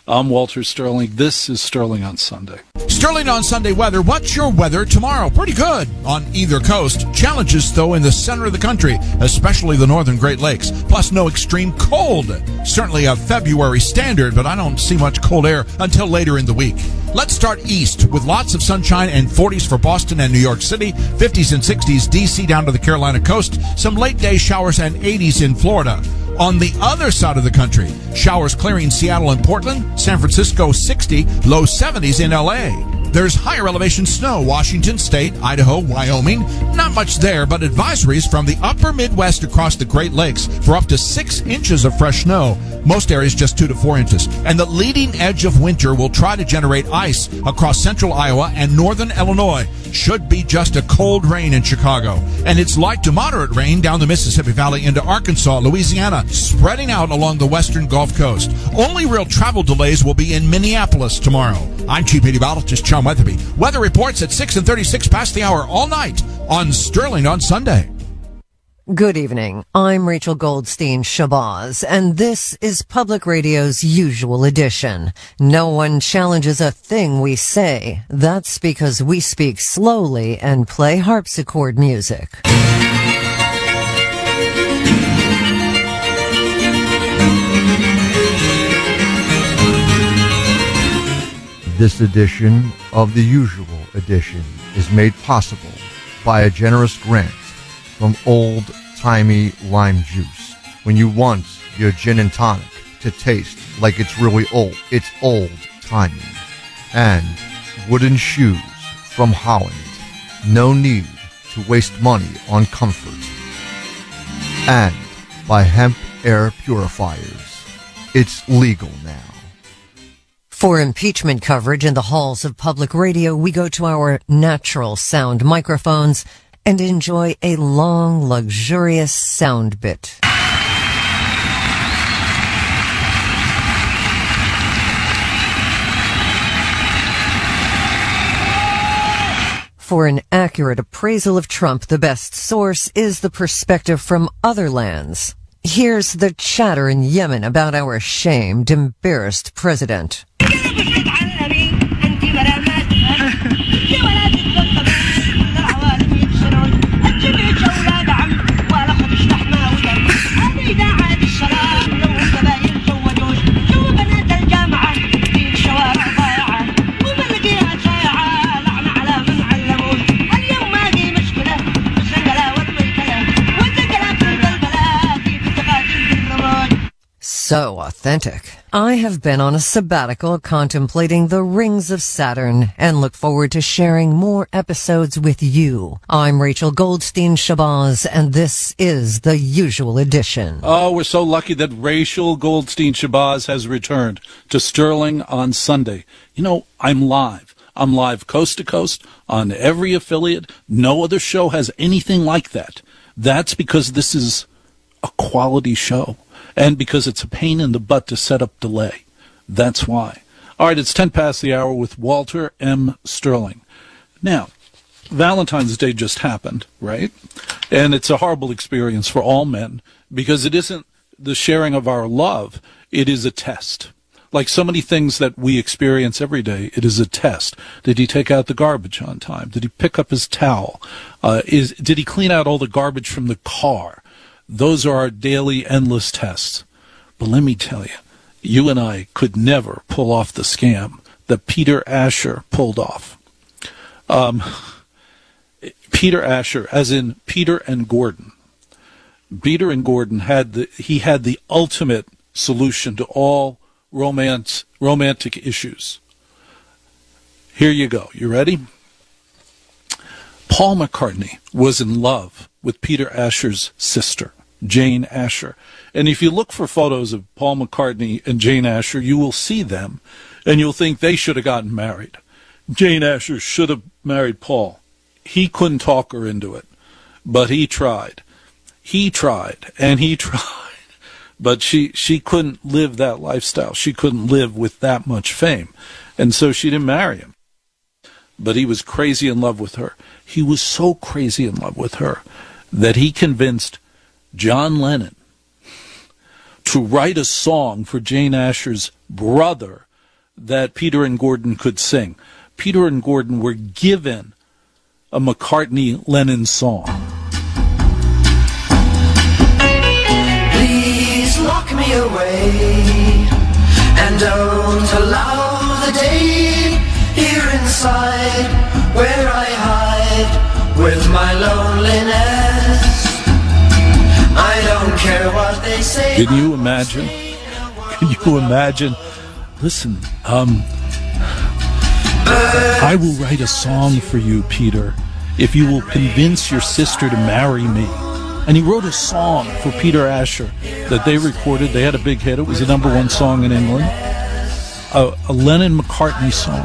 I'm Walter Sterling. This is Sterling on Sunday. Sterling on Sunday weather. What's your weather tomorrow? Pretty good on either coast. Challenges, though, in the center of the country, especially the northern Great Lakes. Plus, no extreme cold. Certainly a February standard, but I don't see much cold air until later in the week. Let's start east with lots of sunshine and 40s for Boston and New York City, 50s and 60s D.C. down to the Carolina coast, some late day showers and 80s in Florida. On the other side of the country, showers clearing Seattle and Portland, San Francisco 60, low 70s in L.A. There's higher elevation snow, Washington State, Idaho, Wyoming. Not much there, but advisories from the upper Midwest across the Great Lakes for up to 6 inches of fresh snow. Most areas just 2 to 4 inches. And the leading edge of winter will try to generate ice across central Iowa and northern Illinois. Should be just a cold rain in Chicago. And it's light to moderate rain down the Mississippi Valley into Arkansas, Louisiana, spreading out along the western Gulf Coast. Only real travel delays will be in Minneapolis tomorrow. I'm Chief Meteorologist John Weatherby. Weather reports at 6:36 past the hour all night on Sterling on Sunday. Good evening. I'm Rachel Goldstein Shabazz, and this is Public Radio's Usual Edition. No one challenges a thing we say. That's because we speak slowly and play harpsichord music. This edition of The Usual Edition is made possible by a generous grant from old-timey lime juice. When you want your gin and tonic to taste like it's really old, it's old-timey. And wooden shoes from Holland. No need to waste money on comfort. And by Hemp Air Purifiers. It's legal now. For impeachment coverage in the halls of public radio, we go to our natural sound microphones and enjoy a long, luxurious sound bit. For an accurate appraisal of Trump, the best source is the perspective from other lands. Here's the chatter in Yemen about our shamed, embarrassed president. So authentic. I have been on a sabbatical contemplating the rings of Saturn and look forward to sharing more episodes with you. I'm Rachel Goldstein Shabazz, and this is The Usual Edition. Oh, we're so lucky that Rachel Goldstein Shabazz has returned to Sterling on Sunday. You know, I'm live. I'm live coast to coast on every affiliate. No other show has anything like that. That's because this is a quality show. And because it's a pain in the butt to set up delay. That's why. All right, it's 10 past the hour with Walter M. Sterling. Now, Valentine's Day just happened, right? And it's a horrible experience for all men because it isn't the sharing of our love. It is a test. Like so many things that we experience every day, it is a test. Did he take out the garbage on time? Did he pick up his towel? Did he clean out all the garbage from the car? Those are our daily, endless tests. But let me tell you, you and I could never pull off the scam that Peter Asher pulled off. Peter Asher, as in Peter and Gordon. Peter and Gordon had the ultimate solution to all romantic issues. Here you go. You ready? Paul McCartney was in love with Peter Asher's sister, Jane Asher. And if you look for photos of Paul McCartney and Jane Asher, you will see them, and you'll think they should have gotten married. Jane Asher should have married Paul. He couldn't talk her into it, but he tried. He tried, and he tried. But she couldn't live that lifestyle. She couldn't live with that much fame. And so she didn't marry him. But he was crazy in love with her. He was so crazy in love with her that he convinced John Lennon to write a song for Jane Asher's brother that Peter and Gordon could sing. Peter and Gordon were given a McCartney-Lennon song. Please lock me away and don't allow the day here inside where I hide with my loneliness. I don't care what they say. Can you imagine? Can you imagine? Listen, I will write a song for you, Peter, if you will convince your sister to marry me. And he wrote a song for Peter Asher that they recorded. They had a big hit. It was the #1 song in England. A Lennon-McCartney song.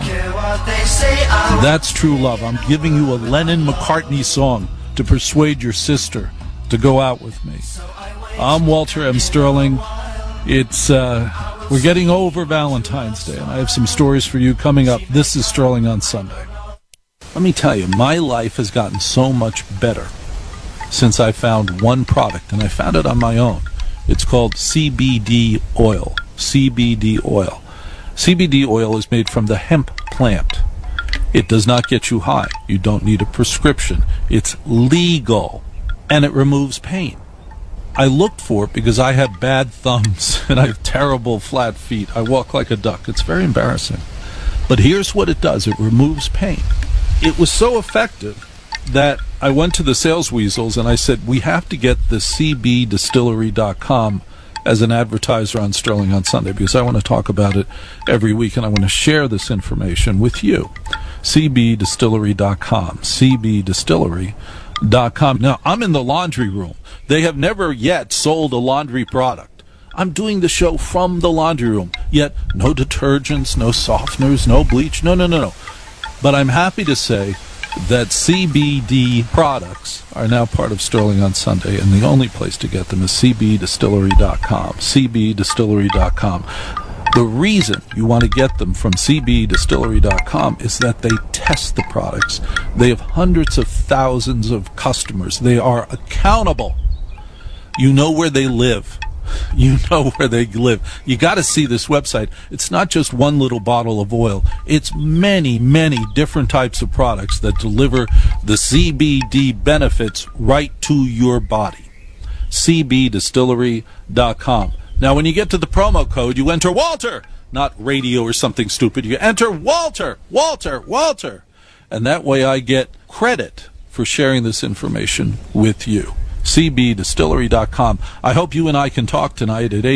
That's true love. I'm giving you a Lennon-McCartney song to persuade your sister to go out with me. I'm Walter M. Sterling. It's we're getting over Valentine's Day, and I have some stories for you coming up. This is Sterling on Sunday. Let me tell you, my life has gotten so much better since I found one product, and I found it on my own. It's called CBD oil. CBD oil. CBD oil is made from the hemp plant. It does not get you high. You don't need a prescription. It's legal, and it removes pain. I looked for it because I have bad thumbs and I have terrible flat feet. I walk like a duck. It's very embarrassing. But here's what it does. It removes pain. It was so effective that I went to the sales weasels and I said, we have to get the cbdistillery.com as an advertiser on Sterling on Sunday because I want to talk about it every week and I want to share this information with you. cbdistillery.com. cbdistillery.com. Now, I'm in the laundry room. They have never yet sold a laundry product. I'm doing the show from the laundry room, yet no detergents, no softeners, no bleach, no. But I'm happy to say that CBD products are now part of Sterling on Sunday, and the only place to get them is cbdistillery.com, cbdistillery.com. The reason you want to get them from cbdistillery.com is that they test the products. They have hundreds of thousands of customers. They are accountable. You know where they live. You know where they live. You got to see this website. It's not just one little bottle of oil. It's many, many different types of products that deliver the CBD benefits right to your body. cbdistillery.com. Now, when you get to the promo code, you enter Walter, not radio or something stupid. You enter Walter, Walter, Walter. And that way I get credit for sharing this information with you. cbdistillery.com. I hope you and I can talk tonight at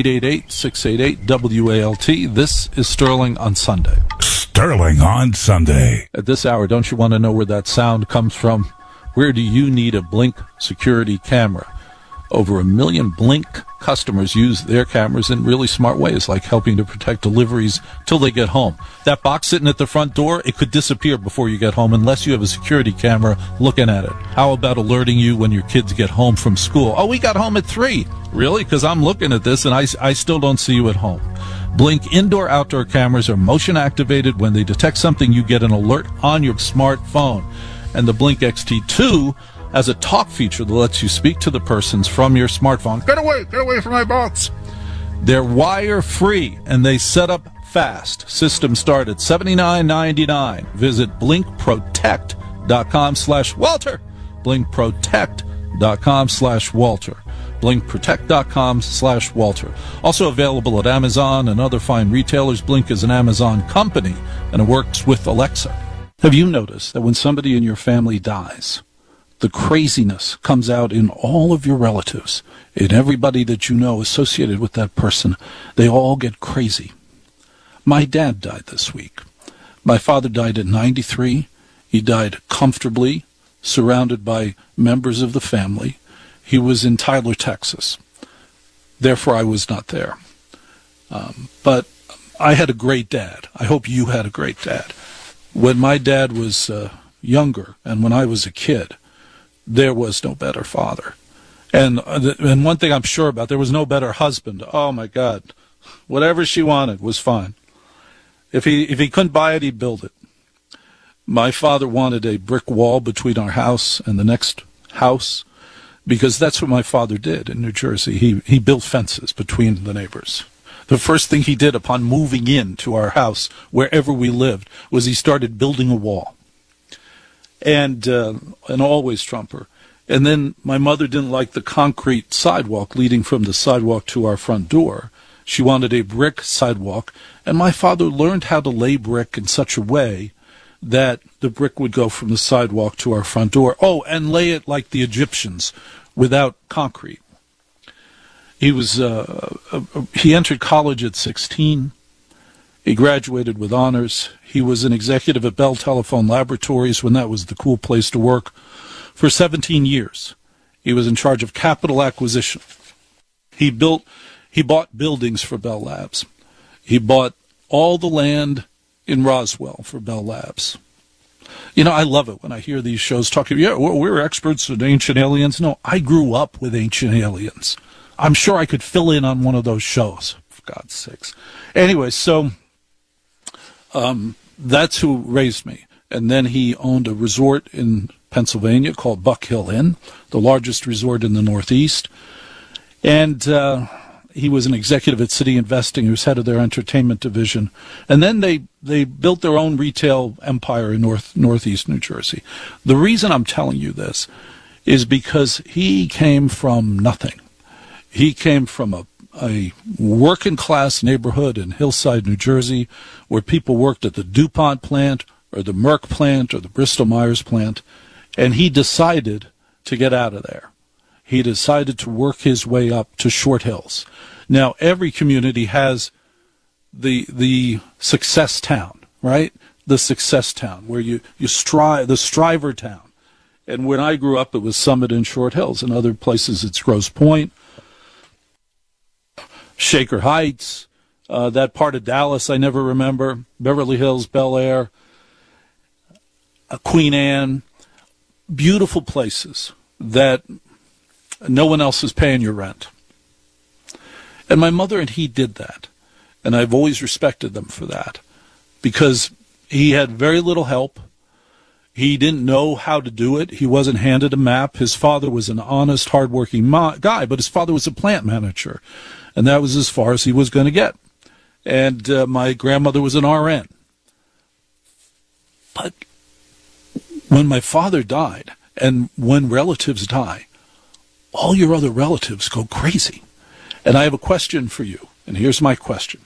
888-688-WALT. This is Sterling on Sunday. Sterling on Sunday. At this hour, don't you want to know where that sound comes from? Where do you need a Blink security camera? Over 1 million Blink customers use their cameras in really smart ways, like helping to protect deliveries till they get home. That box sitting at the front door, it could disappear before you get home unless you have a security camera looking at it. How about alerting you when your kids get home from school? Oh, we got home at 3. Really? Because I'm looking at this and I still don't see you at home. Blink indoor-outdoor cameras are motion activated. When they detect something, you get an alert on your smartphone. And the Blink XT2 has a talk feature that lets you speak to the persons from your smartphone. Get away from my box. They're wire-free, and they set up fast. Systems start at $79.99. Visit blinkprotect.com/Walter. blinkprotect.com/Walter. blinkprotect.com/Walter. Also available at Amazon and other fine retailers. Blink is an Amazon company, and it works with Alexa. Have you noticed that when somebody in your family dies, the craziness comes out in all of your relatives, in everybody that you know associated with that person? They all get crazy. My dad died this week. My father died at 93. He died comfortably, surrounded by members of the family. He was in Tyler, Texas. Therefore, I was not there. But I had a great dad. I hope you had a great dad. When my dad was younger and when I was a kid, there was no better father. And one thing I'm sure about, there was no better husband. Oh, my God. Whatever she wanted was fine. If he couldn't buy it, he'd build it. My father wanted a brick wall between our house and the next house because that's what my father did in New Jersey. He built fences between the neighbors. The first thing he did upon moving into our house, wherever we lived, was he started building a wall. And an always Trumper. And then my mother didn't like the concrete sidewalk leading from the sidewalk to our front door. She wanted a brick sidewalk, and my father learned how to lay brick in such a way that the brick would go from the sidewalk to our front door. Oh, and lay it like the Egyptians, without concrete. He entered college at 16. He graduated with honors. He was an executive at Bell Telephone Laboratories when that was the cool place to work. For 17 years, he was in charge of capital acquisition. He bought buildings for Bell Labs. He bought all the land in Roswell for Bell Labs. You know, I love it when I hear these shows talking, we're experts in ancient aliens. No, I grew up with ancient aliens. I'm sure I could fill in on one of those shows, for God's sakes. Anyway, so that's who raised me. And then he owned a resort in Pennsylvania called Buck Hill Inn, the largest resort in the Northeast. And he was an executive at City Investing, who was head of their entertainment division. And then they built their own retail empire in Northeast New Jersey. The reason I'm telling you this is because he came from nothing. He came from a working-class neighborhood in Hillside, New Jersey, where people worked at the DuPont plant or the Merck plant or the Bristol-Myers plant, and he decided to get out of there. He decided to work his way up to Short Hills. Now, every community has the success town, right? The success town, where you strive, the striver town. And when I grew up, it was Summit and Short Hills. In other places, it's Grosse Pointe, Shaker Heights, that part of Dallas I never remember, Beverly Hills, Bel Air, Queen Anne, beautiful places that no one else is paying your rent. And my mother and he did that, and I've always respected them for that, because he had very little help. He didn't know how to do it. He wasn't handed a map. His father was an honest, hardworking guy, but his father was a plant manager, and that was as far as he was going to get. And my grandmother was an RN. But when my father died, and when relatives die, all your other relatives go crazy. And I have a question for you, and here's my question.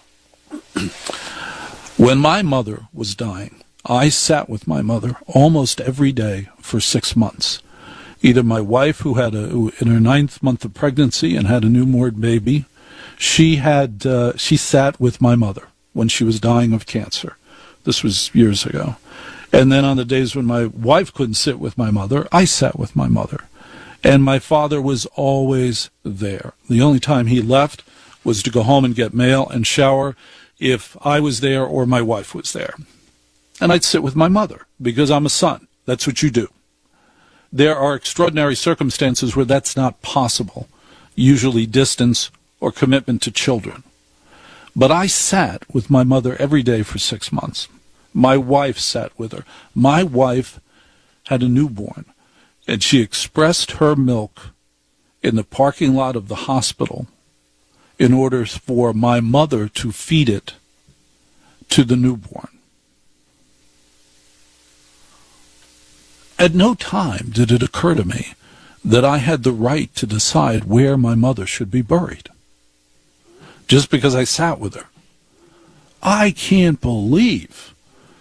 When my mother was dying, I sat with my mother almost every day for 6 months. Either my wife, who had in her 9th month of pregnancy and had a newborn baby, she sat with my mother when she was dying of cancer. This was years ago. And then on the days when my wife couldn't sit with my mother, I sat with my mother. And my father was always there. The only time he left was to go home and get mail and shower if I was there or my wife was there. And I'd sit with my mother because I'm a son. That's what you do. There are extraordinary circumstances where that's not possible, usually distance or commitment to children. But I sat with my mother every day for 6 months. My wife sat with her. My wife had a newborn, and she expressed her milk in the parking lot of the hospital in order for my mother to feed it to the newborn. At no time did it occur to me that I had the right to decide where my mother should be buried, just because I sat with her. I can't believe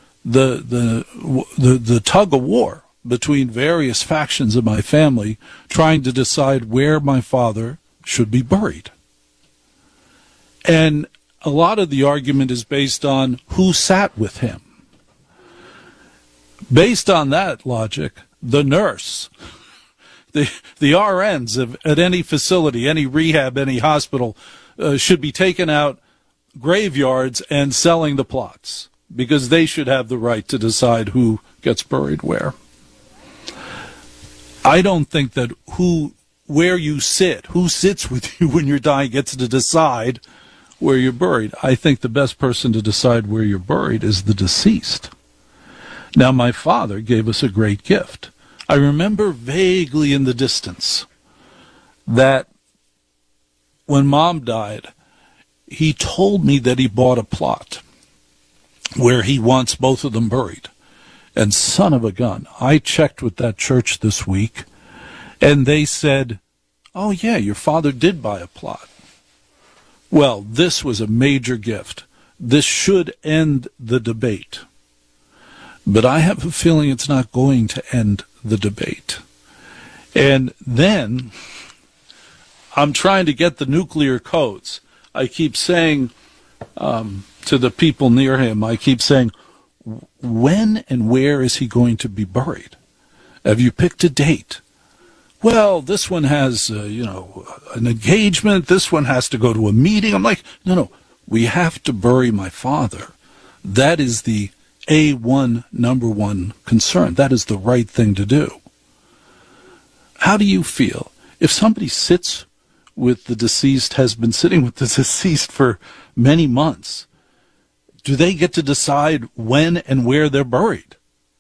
the tug of war between various factions of my family trying to decide where my father should be buried. And a lot of the argument is based on who sat with him. Based on that logic, the nurse, the RNs at any facility, any rehab, any hospital, should be taken out graveyards and selling the plots, because they should have the right to decide who gets buried where. I don't think that where you sit, who sits with you when you're dying, gets to decide where you're buried. I think the best person to decide where you're buried is the deceased. Now, my father gave us a great gift. I remember vaguely in the distance that when Mom died, he told me that he bought a plot where he wants both of them buried. And son of a gun, I checked with that church this week, and they said, oh yeah, your father did buy a plot. Well, this was a major gift. This should end the debate. But I have a feeling it's not going to end the debate. And then I'm trying to get the nuclear codes. I keep saying to the people near him, I keep saying, when and where is he going to be buried? Have you picked a date? Well, this one has, an engagement. This one has to go to a meeting. I'm like, no, we have to bury my father. That is the A1, number one concern. That is the right thing to do. How do you feel? If somebody sits with the deceased, has been sitting with the deceased for many months, do they get to decide when and where they're buried?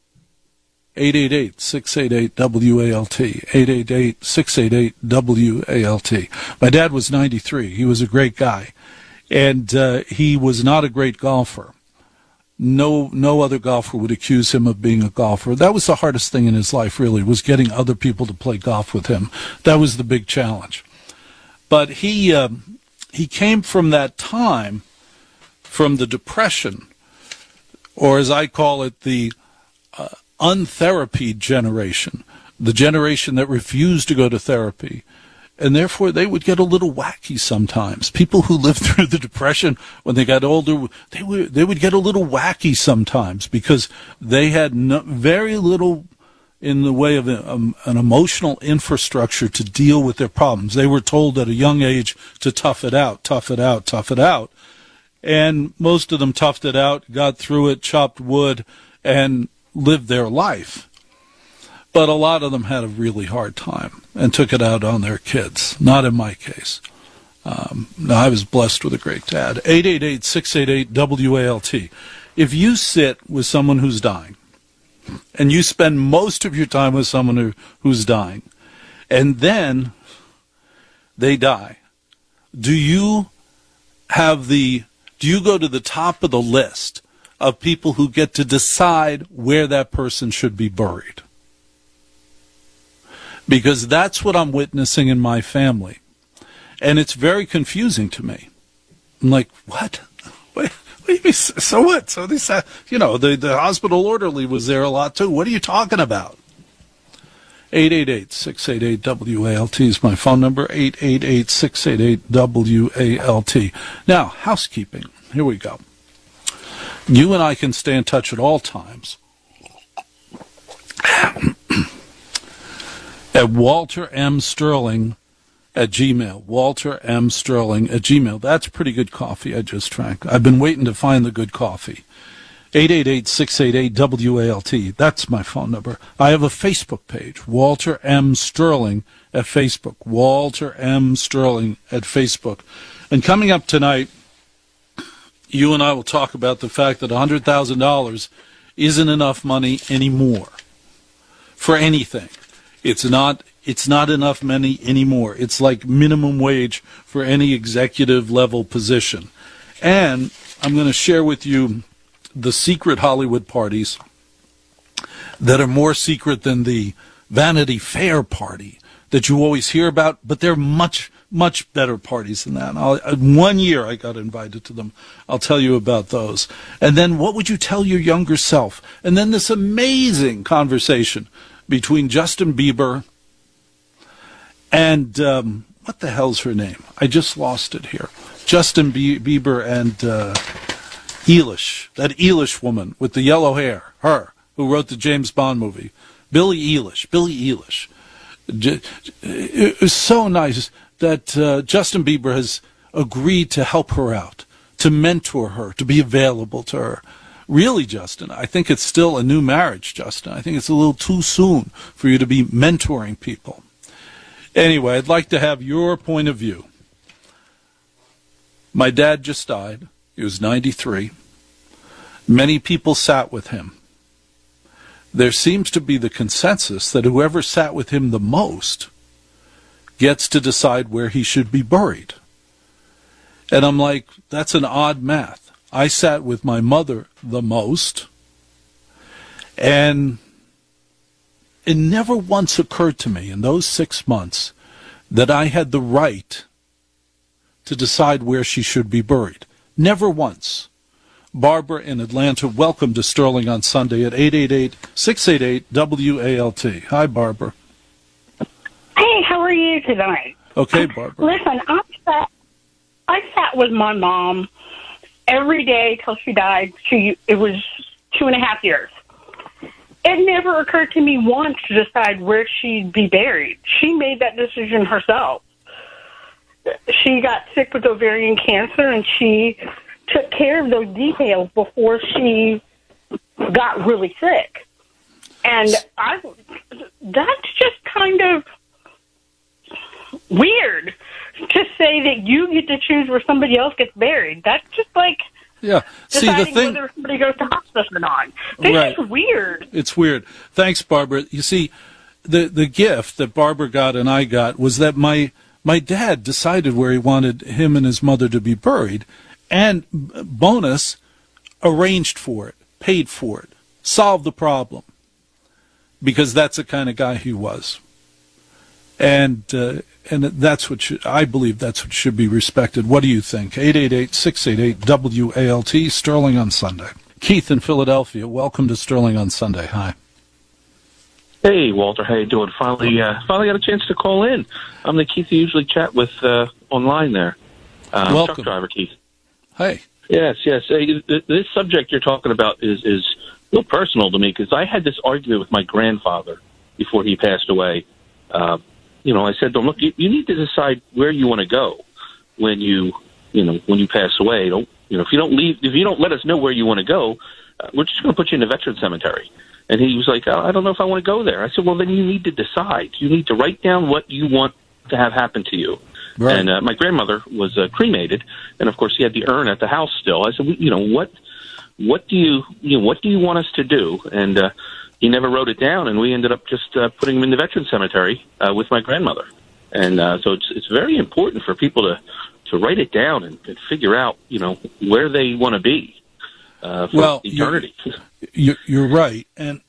888-688-WALT, 888-688-WALT. My dad was 93. He was a great guy, and he was not a great golfer. No other golfer would accuse him of being a golfer. That was the hardest thing in his life, really, was getting other people to play golf with him. That was the big challenge. But he came from that time, from the Depression, or as I call it, the untherapied generation, the generation that refused to go to therapy. And therefore, they would get a little wacky sometimes. People who lived through the Depression, when they got older, they would get a little wacky sometimes because they had very little in the way of an emotional infrastructure to deal with their problems. They were told at a young age to tough it out, tough it out, tough it out. And most of them toughed it out, got through it, chopped wood, and lived their life. But a lot of them had a really hard time and took it out on their kids. Not in my case. I was blessed with a great dad. 888-688-WALT. If you sit with someone who's dying, and you spend most of your time with someone who's dying, and then they die, do you go to the top of the list of people who get to decide where that person should be buried? Because that's what I'm witnessing in my family. And it's very confusing to me. I'm like, what? What do you mean? So what? So they said, the hospital orderly was there a lot too. What are you talking about? 888-688-WALT is my phone number, 888-688-WALT. Now, housekeeping. Here we go. You and I can stay in touch at all times at Walter M. Sterling at Gmail. Walter M. Sterling at Gmail. That's pretty good coffee I just drank. I've been waiting to find the good coffee. 888-688-WALT. That's my phone number. I have a Facebook page, Walter M. Sterling at Facebook. Walter M. Sterling at Facebook. And coming up tonight, you and I will talk about the fact that $100,000 isn't enough money anymore for anything. It's not enough money anymore. It's like minimum wage for any executive level position. And I'm going to share with you the secret Hollywood parties that are more secret than the Vanity Fair party that you always hear about, but they're much, much better parties than that. 1 year I got invited to them. I'll tell you about those. And then what would you tell your younger self? And then this amazing conversation between Justin Bieber and, what the hell's her name? I just lost it here. Justin Bieber and Eilish, that Eilish woman with the yellow hair, her, who wrote the James Bond movie. Billie Eilish. It was so nice that Justin Bieber has agreed to help her out, to mentor her, to be available to her. Really, Justin, I think it's still a new marriage, Justin. I think it's a little too soon for you to be mentoring people. Anyway, I'd like to have your point of view. My dad just died. He was 93. Many people sat with him. There seems to be the consensus that whoever sat with him the most gets to decide where he should be buried. And I'm like, that's an odd math. I sat with my mother the most, and it never once occurred to me in those 6 months that I had the right to decide where she should be buried. Never once. Barbara in Atlanta, welcome to Sterling on Sunday at 888-688-WALT. Hi, Barbara. Hey, how are you tonight? Okay, Barbara. Listen, I sat with my mom every day till she died. It was 2.5 years. It never occurred to me once to decide where she'd be buried. She made that decision herself. She got sick with ovarian cancer, and she took care of those details before she got really sick. And that's just kind of weird to say that you get to choose where somebody else gets buried. That's just like deciding whether somebody goes to hospice or not. That's just weird. It's weird. Thanks, Barbara. You see, the gift that Barbara got and I got was that my dad decided where he wanted him and his mother to be buried, and bonus, arranged for it, paid for it, solved the problem, because that's the kind of guy he was. And that's what I believe that's what should be respected. What do you think? 888-688-WALT, Sterling on Sunday. Keith in Philadelphia, welcome to Sterling on Sunday. Hi. Hey, Walter. How you doing? Finally got a chance to call in. I'm the Keith you usually chat with online there. Welcome. Truck driver Keith. Hey. Yes. Hey, this subject you're talking about is real personal to me, because I had this argument with my grandfather before he passed away. I said to him, look, you need to decide where you want to go when you pass away. If you don't let us know where you want to go, we're just going to put you in a veteran cemetery. And he was like, I don't know if I want to go there. I said, well, then you need to decide. You need to write down what you want to have happen to you. Right. And my grandmother was cremated, and of course, he had the urn at the house still. I said, what do you want us to do? And he never wrote it down, and we ended up just putting him in the veteran cemetery with my grandmother. And so it's very important for people to write it down and figure out, where they want to be for eternity. You're right, and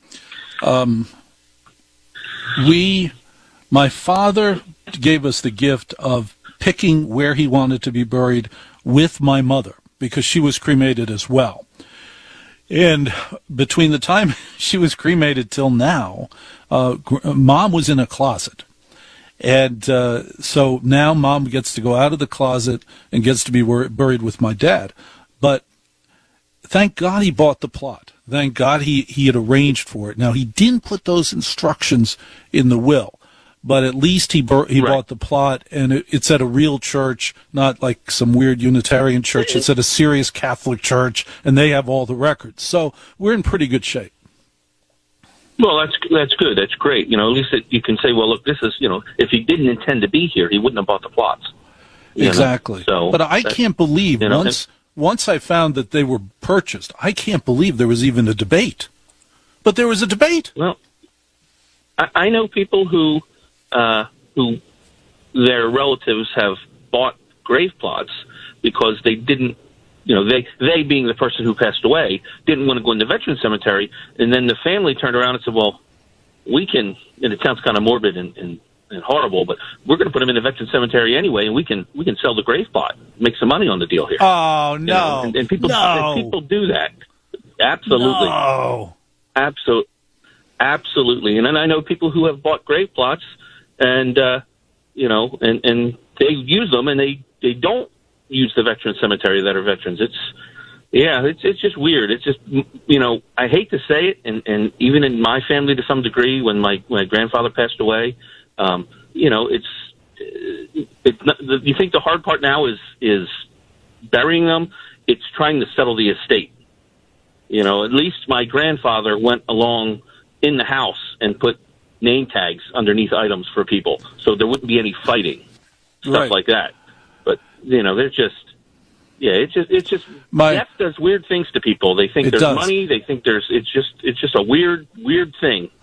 my father gave us the gift of picking where he wanted to be buried with my mother, because she was cremated as well. And between the time she was cremated till now, Mom was in a closet. And so now Mom gets to go out of the closet and gets to be buried with my dad. But thank God he bought the plot. Thank God he had arranged for it. Now, he didn't put those instructions in the will, but at least he bought the plot, and it's at a real church, not like some weird Unitarian church. It's at a serious Catholic church, and they have all the records. So we're in pretty good shape. Well, that's good. That's great. At least you can say, well, look, this is, if he didn't intend to be here, he wouldn't have bought the plots. Exactly. So, but I can't believe once I found that they were purchased, I can't believe there was even a debate. But there was a debate. Well, I know people who their relatives have bought grave plots because they didn't, they being the person who passed away, didn't want to go in the veteran cemetery, and then the family turned around and said, well, we can, and it sounds kind of morbid and horrible, but we're going to put him in the veteran cemetery anyway, and we can sell the grave plot, make some money on the deal here. Oh, no. And people do that. Absolutely. No. Absolutely. And then I know people who have bought grave plots, and and they use them, and they don't use the veteran cemetery that are veterans. It's just weird. It's just, I hate to say it, and even in my family to some degree, when my grandfather passed away, it's not, you think the hard part now is burying them. It's trying to settle the estate. At least my grandfather went along in the house and put name tags underneath items for people, so there wouldn't be any fighting, stuff like that. But they're just, it's just death does weird things to people. They think there's money. They think it's just a weird thing.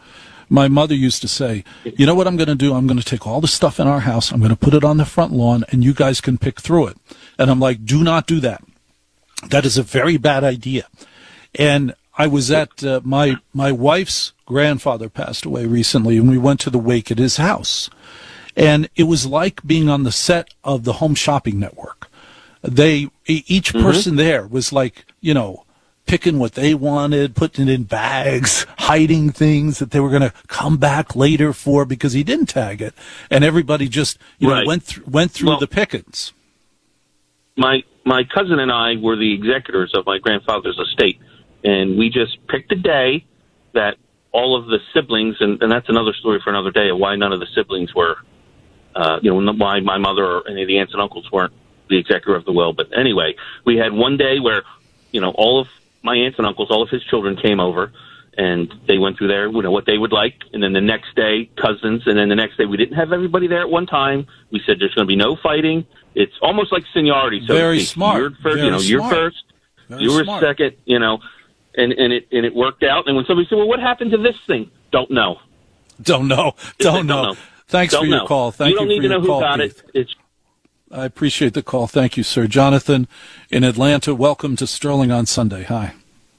My mother used to say, you know what I'm going to do? I'm going to take all the stuff in our house, I'm going to put it on the front lawn, and you guys can pick through it. And I'm like, do not do that. That is a very bad idea. And I was at my wife's grandfather passed away recently, and we went to the wake at his house. And it was like being on the set of the Home Shopping Network. Each person there was like, picking what they wanted, putting it in bags, hiding things that they were going to come back later for because he didn't tag it. And everybody just, went through the pickings. My cousin and I were the executors of my grandfather's estate, and we just picked a day that all of the siblings, and that's another story for another day of why none of the siblings were, why my mother or any of the aunts and uncles weren't the executor of the will. But anyway, we had one day where, all of my aunts and uncles, all of his children came over, and they went through there, what they would like. And then the next day, cousins. And then the next day, we didn't have everybody there at one time. We said there's going to be no fighting. It's almost like seniority. So very smart. You're first, very you're smart. first. Very you were smart. second, and it worked out. And when somebody said, well, what happened to this thing? Don't know. Don't know. Thanks for your call. Thank you don't need for to know your call, who got Keith. it. I appreciate the call. Thank you, sir. Jonathan in Atlanta, welcome to Sterling on Sunday. Hi.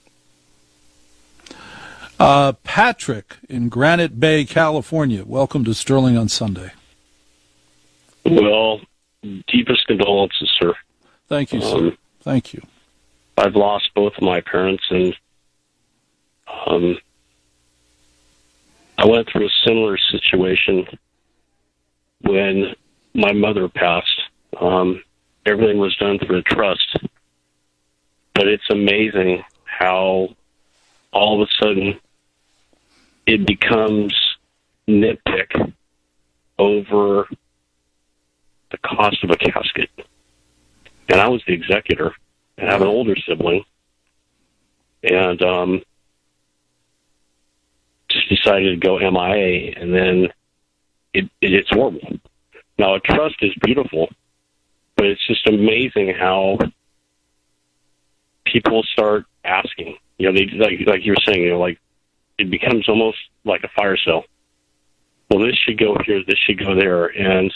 Patrick in Granite Bay, California, welcome to Sterling on Sunday. Well, deepest condolences, sir. Thank you, sir. Thank you. I've lost both of my parents, and I went through a similar situation when my mother passed. Everything was done through a trust, but it's amazing how all of a sudden it becomes nitpick over the cost of a casket. And I was the executor, and I have an older sibling, and just decided to go MIA, and then it's horrible. Now, a trust is beautiful, but it's just amazing how people start asking. They like you were saying, it becomes almost like a fire sale. Well, this should go here, this should go there, and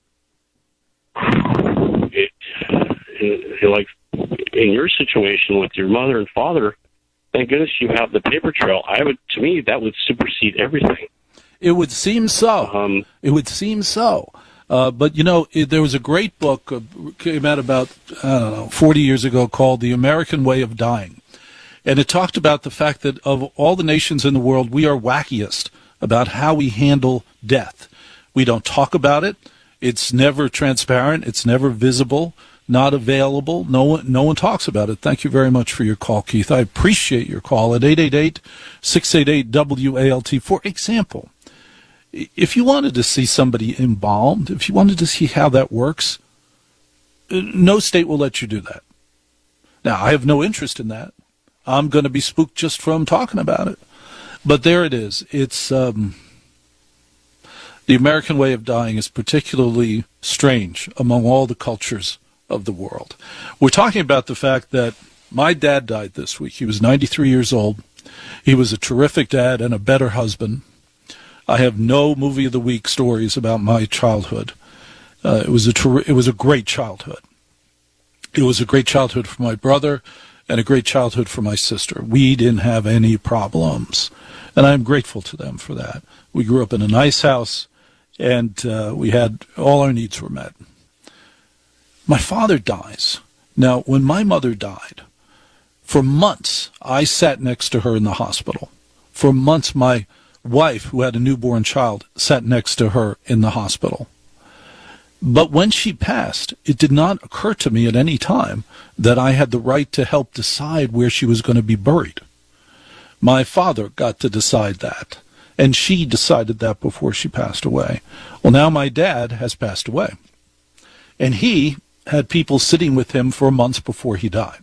like in your situation with your mother and father, thank goodness you have the paper trail. To me, that would supersede everything. It would seem so. It would seem so. But, there was a great book came out about, 40 years ago called The American Way of Dying. And it talked about the fact that of all the nations in the world, we are wackiest about how we handle death. We don't talk about it. It's never transparent. It's never visible, not available. No one talks about it. Thank you very much for your call, Keith. I appreciate your call at 888-688-WALT. For example, if you wanted to see somebody embalmed, if you wanted to see how that works, no state will let you do that. Now, I have no interest in that. I'm going to be spooked just from talking about it. But there it is. It's the American way of dying is particularly strange among all the cultures of the world. We're talking about the fact that my dad died this week. He was 93 years old. He was a terrific dad and a better husband. I have no movie of the week stories about my childhood. It was a great childhood. It was a great childhood for my brother and a great childhood for my sister. We didn't have any problems, and I'm grateful to them for that. We grew up in a nice house, and we had all our needs were met. My father dies. Now, when my mother died, for months, I sat next to her in the hospital. For months, my wife, who had a newborn child, sat next to her in the hospital. But when she passed, it did not occur to me at any time that I had the right to help decide where she was going to be buried. My father got to decide that, and she decided that before she passed away. Well, now my dad has passed away, and he had people sitting with him for months before he died.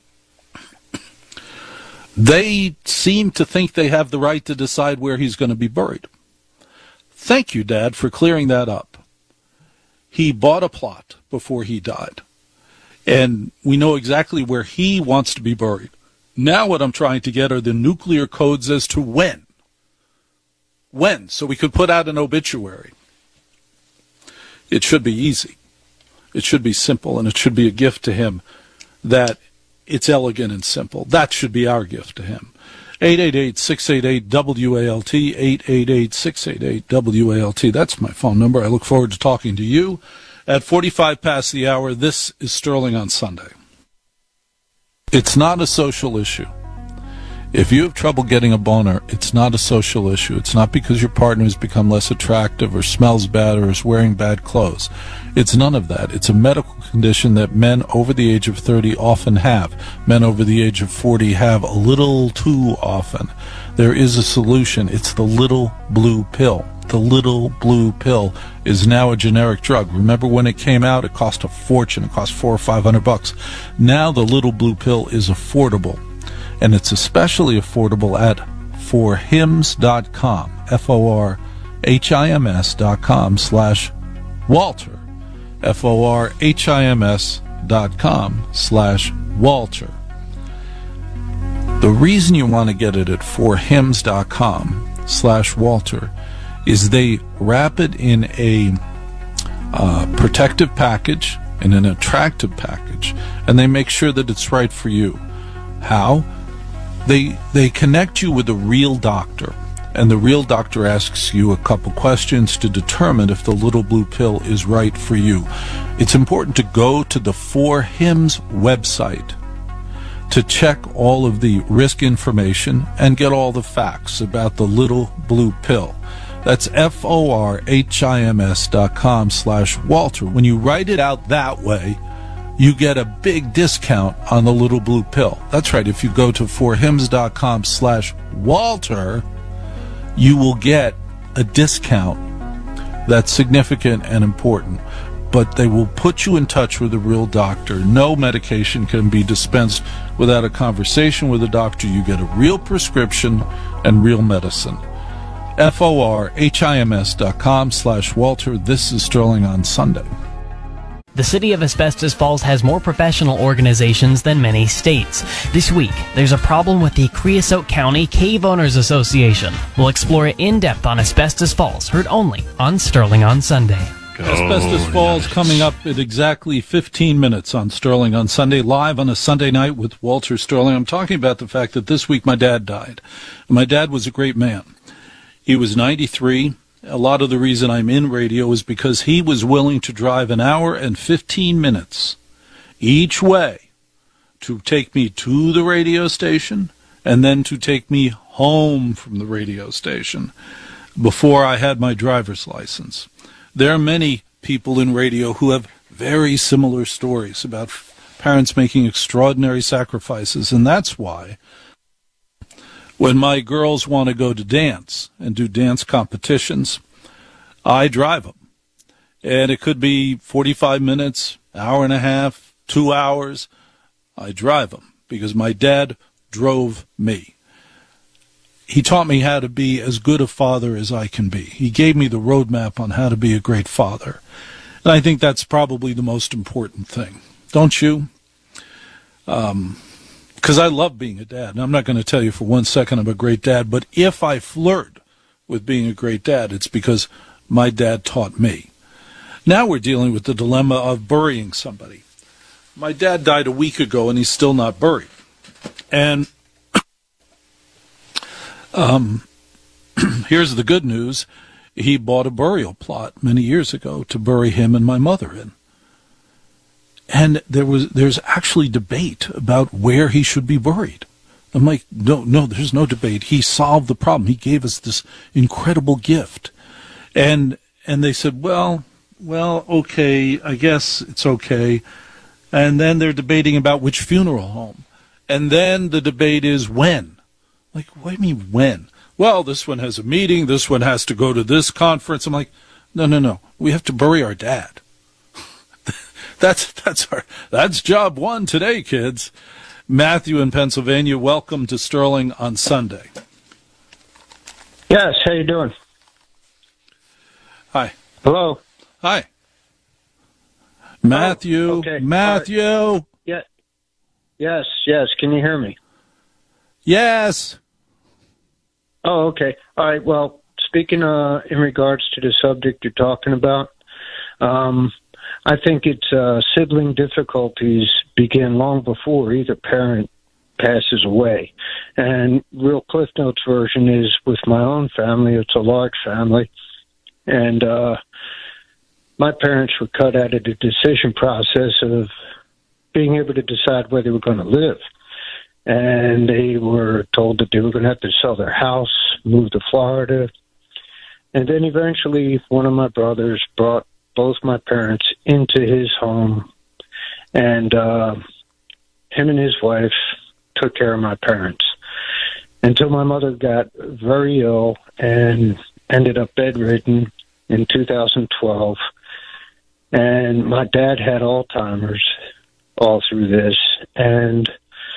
They seem to think they have the right to decide where he's going to be buried. Thank you, Dad, for clearing that up. He bought a plot before he died, and we know exactly where he wants to be buried. Now what I'm trying to get are the nuclear codes as to when. When? So we could put out an obituary. It should be easy. It should be simple, and it should be a gift to him that it's elegant and simple. That should be our gift to him. 888-688-WALT, 888-688-WALT. That's my phone number. I look forward to talking to you. At 45 past the hour, this is Sterling on Sunday. It's not a social issue. If you have trouble getting a boner, it's not a social issue. It's not because your partner has become less attractive or smells bad or is wearing bad clothes. It's none of that. It's a medical condition that men over the age of 30 often have. Men over the age of 40 have a little too often. There is a solution. It's the little blue pill. The little blue pill is now a generic drug. Remember when it came out, it cost a fortune. It cost $400 or $500. Now the little blue pill is affordable. And it's especially affordable at forhims.com, forhims.com/Walter, forhims.com/Walter. The reason you want to get it at forhims.com/Walter is they wrap it in a protective package, in an attractive package, and they make sure that it's right for you. How? They connect you with a real doctor, and the real doctor asks you a couple questions to determine if the little blue pill is right for you. It's important to go to the For Hims website to check all of the risk information and get all the facts about the little blue pill. That's forhims.com/Walter. When you write it out that way, you get a big discount on the little blue pill. That's right. If you go to forhims.com/Walter, you will get a discount that's significant and important. But they will put you in touch with a real doctor. No medication can be dispensed without a conversation with a doctor. You get a real prescription and real medicine. forhims.com/Walter. This is Sterling on Sunday. The city of Asbestos Falls has more professional organizations than many states. This week, there's a problem with the Creosote County Cave Owners Association. We'll explore it in depth on Asbestos Falls, heard only on Sterling on Sunday. Asbestos Falls coming up at exactly 15 minutes on Sterling on Sunday, live on a Sunday night with Walter Sterling. I'm talking about the fact that this week my dad died. My dad was a great man. He was 93. A lot of the reason I'm in radio is because he was willing to drive an hour and 15 minutes each way to take me to the radio station and then to take me home from the radio station before I had my driver's license. There are many people in radio who have very similar stories about parents making extraordinary sacrifices, and that's why when my girls want to go to dance and do dance competitions, I drive them. And it could be 45 minutes, hour and a half, 2 hours. I drive them because my dad drove me. He taught me how to be as good a father as I can be. He gave me the roadmap on how to be a great father. And I think that's probably the most important thing. Don't you? Because I love being a dad. And I'm not going to tell you for 1 second I'm a great dad, but if I flirt with being a great dad, it's because my dad taught me. Now we're dealing with the dilemma of burying somebody. My dad died a week ago, and he's still not buried. And here's the good news. He bought a burial plot many years ago to bury him and my mother in. And there's actually debate about where he should be buried. I'm like, no, there's no debate. He solved the problem. He gave us this incredible gift. And they said, well, okay, I guess it's okay. And then they're debating about which funeral home. And then the debate is when. Like, what do you mean when? Well, this one has a meeting. This one has to go to this conference. I'm like, no. We have to bury our dad. That's job one today, kids. Matthew in Pennsylvania, welcome to Sterling on Sunday. Yes, how you doing? Hi. Hello. Hi. Matthew. Okay. Matthew. Right. Yeah. Yes. Can you hear me? Yes. Oh, okay. All right. Well, speaking in regards to the subject you're talking about, I think it's sibling difficulties begin long before either parent passes away. And real Cliff Notes version is with my own family. It's a large family. And my parents were cut out of the decision process of being able to decide where they were going to live. And they were told that they were going to have to sell their house, move to Florida. And then eventually one of my brothers brought both my parents into his home, and him and his wife took care of my parents until my mother got very ill and ended up bedridden in 2012. And my dad had Alzheimer's all through this, and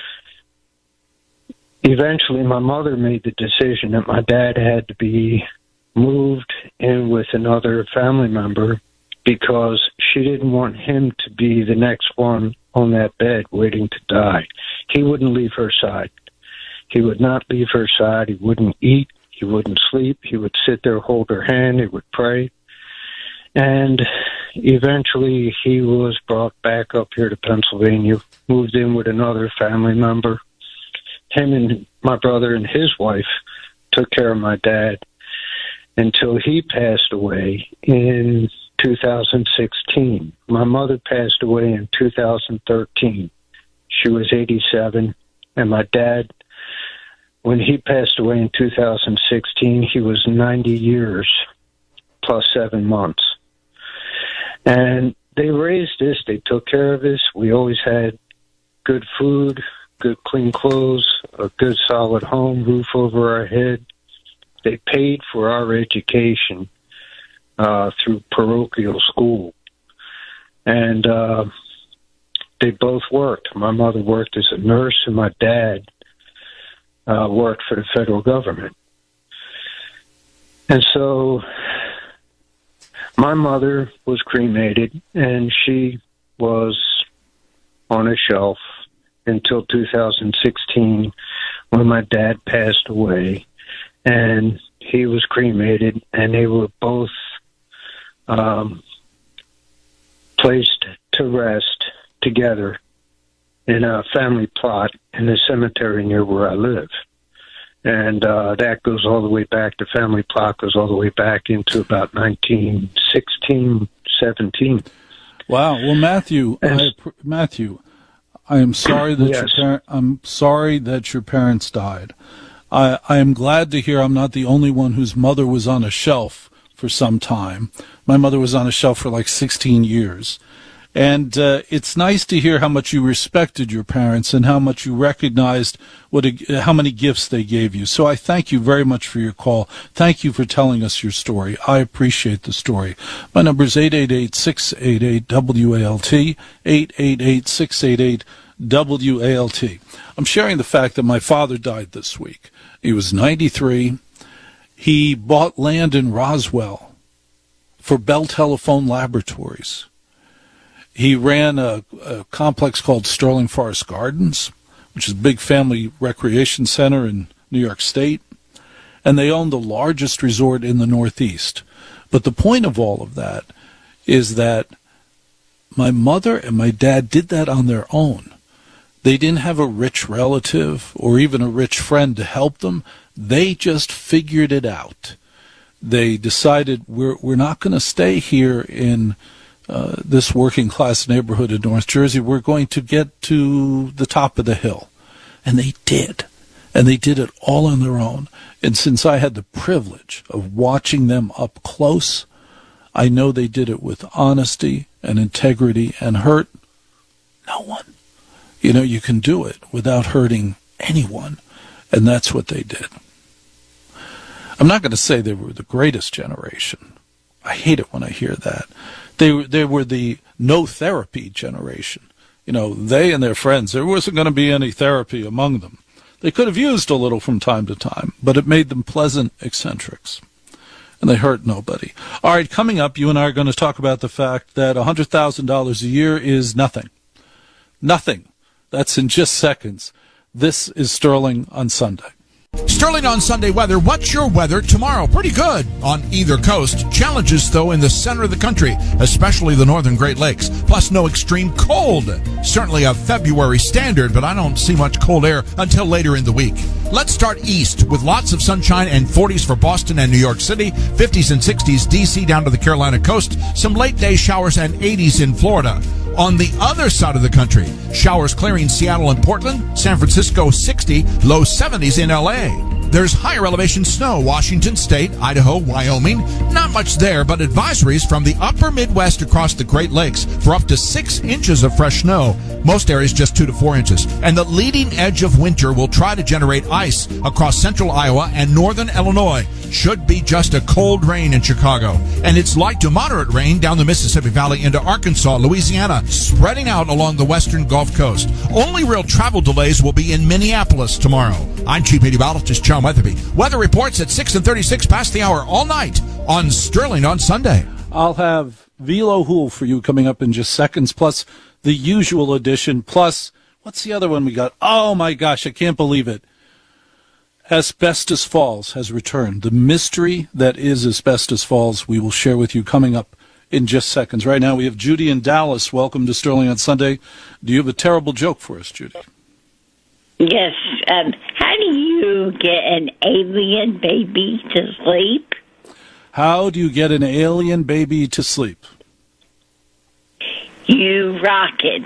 eventually my mother made the decision that my dad had to be moved in with another family member because she didn't want him to be the next one on that bed waiting to die. He wouldn't leave her side. He would not leave her side. He wouldn't eat. He wouldn't sleep. He would sit there, hold her hand. He would pray. And eventually he was brought back up here to Pennsylvania, moved in with another family member. Him and my brother and his wife took care of my dad until he passed away in 2016. My mother passed away in 2013. She was 87, and my dad, when he passed away in 2016, he was 90 years plus 7 months. And they raised us. They took care of us. We always had good food, good clean clothes, a good solid home, roof over our head. They paid for our education through parochial school. And they both worked. My mother worked as a nurse, and my dad worked for the federal government. And so my mother was cremated, and she was on a shelf until 2016 when my dad passed away. And he was cremated, and they were both placed to rest together in a family plot in the cemetery near where I live. And that goes all the way back, the family plot goes all the way back into about 1916, 17. Wow. Well, Matthew, I am sorry that your parents died. I am glad to hear I'm not the only one whose mother was on a shelf for some time. My mother was on a shelf for like 16 years. And it's nice to hear how much you respected your parents and how much you recognized how many gifts they gave you. So I thank you very much for your call. Thank you for telling us your story. I appreciate the story. My number is 888-688-WALT, 888-688-WALT. I'm sharing the fact that my father died this week. He was 93. He bought land in Roswell for Bell Telephone Laboratories. He ran a complex called Sterling Forest Gardens, which is a big family recreation center in New York State, and they owned the largest resort in the Northeast. But the point of all of that is that my mother and my dad did that on their own. They didn't have a rich relative or even a rich friend to help them. They just figured it out. They decided we're not going to stay here in this working class neighborhood in North Jersey. We're going to get to the top of the hill. And they did. And they did it all on their own. And since I had the privilege of watching them up close, I know they did it with honesty and integrity and hurt no one. You know, you can do it without hurting anyone. And that's what they did. I'm not going to say they were the greatest generation. I hate it when I hear that. They were the no therapy generation. You know, they and their friends, there wasn't going to be any therapy among them. They could have used a little from time to time, but it made them pleasant eccentrics. And they hurt nobody. All right, coming up, you and I are going to talk about the fact that $100,000 a year is nothing. Nothing. That's in just seconds. This is Sterling on Sunday. Sterling on Sunday weather. What's your weather tomorrow? Pretty good on either coast. Challenges, though, in the center of the country, especially the northern Great Lakes. Plus, no extreme cold. Certainly a February standard, but I don't see much cold air until later in the week. Let's start east with lots of sunshine and 40s for Boston and New York City, 50s and 60s D.C. down to the Carolina coast, some late day showers and 80s in Florida. On the other side of the country, showers clearing Seattle and Portland, San Francisco 60, low 70s in L.A. There's higher elevation snow, Washington State, Idaho, Wyoming. Not much there, but advisories from the upper Midwest across the Great Lakes for up to 6 inches of fresh snow. Most areas just 2 to 4 inches. And the leading edge of winter will try to generate ice across central Iowa and northern Illinois. Should be just a cold rain in Chicago. And it's light to moderate rain down the Mississippi Valley into Arkansas, Louisiana, spreading out along the western Gulf Coast. Only real travel delays will be in Minneapolis tomorrow. I'm Chief Meteorologist John Weatherby. Weather reports at 6:36 past the hour all night on Sterling on Sunday. I'll have Velo Hool for you coming up in just seconds, plus the usual edition, plus, what's the other one we got? Oh my gosh, I can't believe it. Asbestos Falls has returned. The mystery that is Asbestos Falls we will share with you coming up in just seconds. Right now we have Judy in Dallas. Welcome to Sterling on Sunday. Do you have a terrible joke for us, Judy? Yes. How do you get an alien baby to sleep? How do you get an alien baby to sleep? You rock it.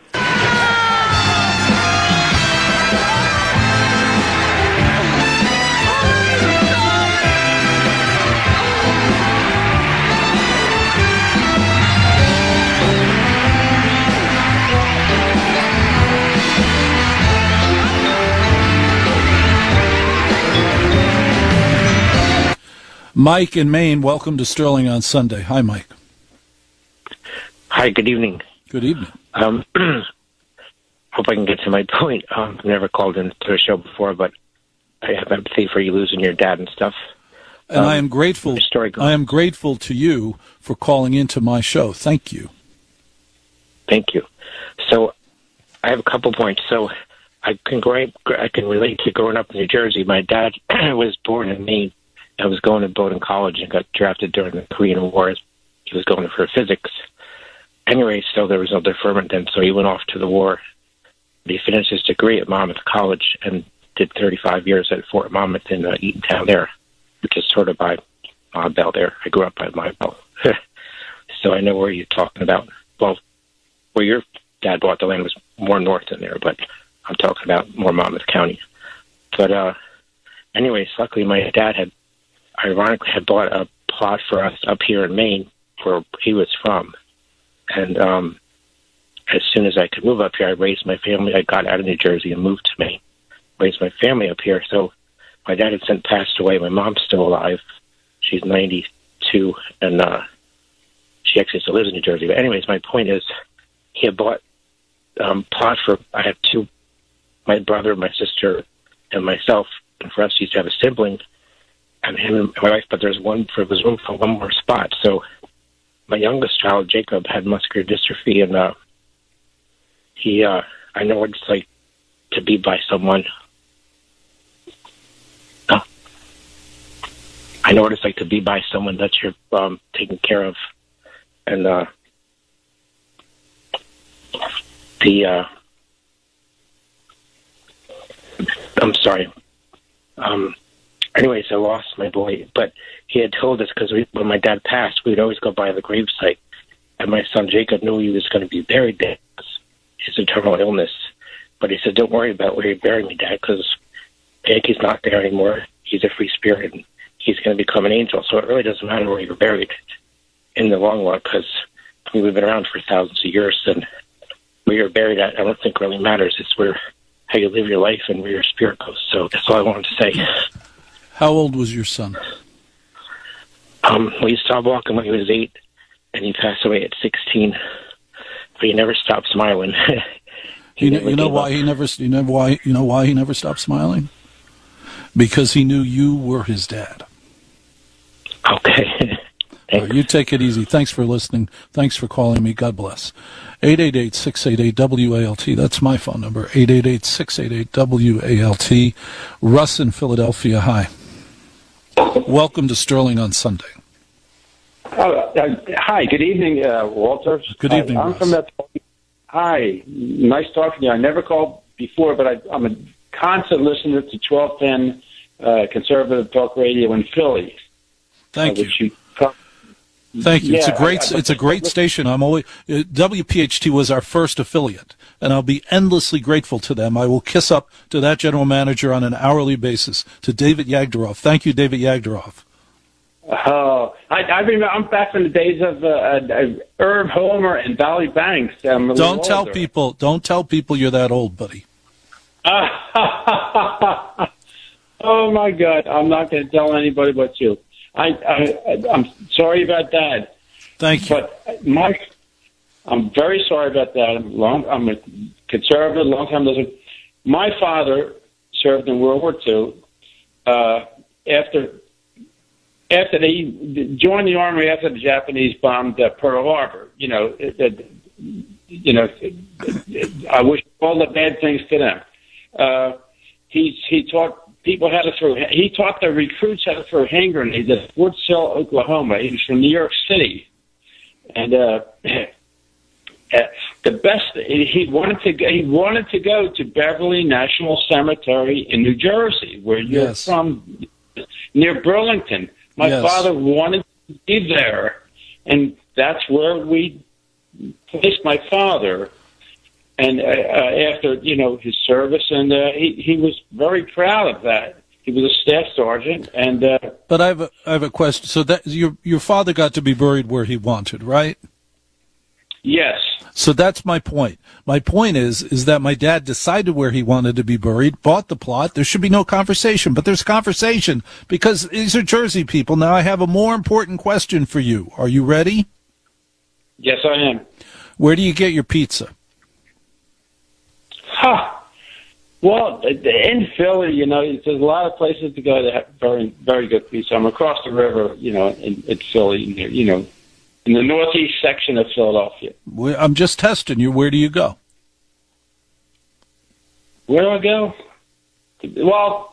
Mike in Maine, welcome to Sterling on Sunday. Hi, Mike. Hi, good evening. Good evening. Hope I can get to my point. I've never called into a show before, but I have empathy for you losing your dad and stuff. And I am grateful. I am grateful to you for calling into my show. Thank you. Thank you. So I have a couple points. So I can relate to growing up in New Jersey. My dad was born in Maine. I was going to Bowdoin College and got drafted during the Korean War. He was going for physics. Anyway, so there was no deferment then, so he went off to the war. He finished his degree at Monmouth College and did 35 years at Fort Monmouth in Eatontown there, which is sort of by Bell there. I grew up by Bell. So I know where you're talking about. Well, where your dad bought the land was more north than there, but I'm talking about more Monmouth County. But anyways, luckily my dad had bought a plot for us up here in Maine where he was from. And as soon as I could move up here, I raised my family. I got out of New Jersey and moved to Maine, raised my family up here. So my dad had since passed away. My mom's still alive. She's 92, and she actually still lives in New Jersey. But anyways, my point is he had bought plot for, I have two, my brother, my sister, and myself. And for us, he used to have a sibling, and him and my wife, but there was room for one more spot. So my youngest child, Jacob, had muscular dystrophy, and I know what it's like to be by someone. I know what it's like to be by someone that you're taking care of, and I'm sorry. Anyways, I lost my boy, but he had told us, because when my dad passed, we'd always go by the gravesite, and my son Jacob knew he was going to be buried there because his terminal illness. But he said, "Don't worry about where you bury me, Dad, because Yankee's not there anymore. He's a free spirit, and he's going to become an angel. So it really doesn't matter where you're buried in the long run, because we've been around for thousands of years, and where you're buried at, I don't think really matters. It's how you live your life and where your spirit goes." So that's all I wanted to say. How old was your son? We stopped walking when he was 8, and he passed away at 16. But he never stopped smiling. You know why he never stopped smiling? Because he knew you were his dad. Okay. You take it easy. Thanks for listening. Thanks for calling me. God bless. 888-688-WALT. That's my phone number, 888-688-WALT. Russ in Philadelphia, hi. Welcome to Sterling on Sunday. Hi, good evening, Walter. Good evening, I'm Russ. from that. Hi, nice talking to you. I never called before, but I'm a constant listener to 1210 Conservative Talk Radio in Philly. Thank you. Thank you. Yeah, it's a great station. I'm always WPHT was our first affiliate, and I'll be endlessly grateful to them. I will kiss up to that general manager on an hourly basis, to David Yagdaroff. Thank you, David Yagdaroff. Oh, I remember. I'm back from the days of Herb Homer and Dolly Banks. Don't tell people you're that old, buddy. Oh my God! I'm not going to tell anybody but you. I'm sorry about that. Thank you. But I'm very sorry about that. I'm a conservative, long-time listener. My father served in World War II. After they joined the Army after the Japanese bombed Pearl Harbor, I wish all the bad things to them. He taught people how to throw. He taught the recruits how to throw hand grenades at Fort Sill, Oklahoma. He was from New York City, and the best. He wanted to go to Beverly National Cemetery in New Jersey, where you're from, near Burlington. My father wanted to be there, and that's where we placed my father. And after his service, and he was very proud of that. He was a staff sergeant, and. But I have a question. So that your father got to be buried where he wanted, right? Yes. So that's my point. My point is that my dad decided where he wanted to be buried, bought the plot. There should be no conversation, but there's conversation because these are Jersey people. Now I have a more important question for you. Are you ready? Yes, I am. Where do you get your pizza? Well, in Philly, there's a lot of places to go that have very, very good pizza. I'm across the river, in Philly, in the northeast section of Philadelphia. I'm just testing you. Where do you go? Where do I go? Well,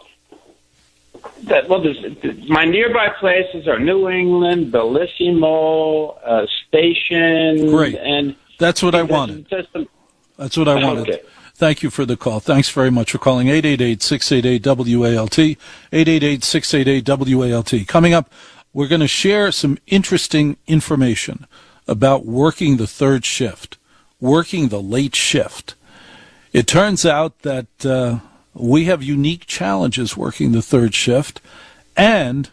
my nearby places are New England, Bellissimo, Station. Great. And that's what I wanted. That's what I wanted. Okay. Thank you for the call. Thanks very much for calling. 888-688-WALT. 888-688-WALT. Coming up, we're going to share some interesting information about working the third shift, working the late shift. It turns out that we have unique challenges working the third shift, and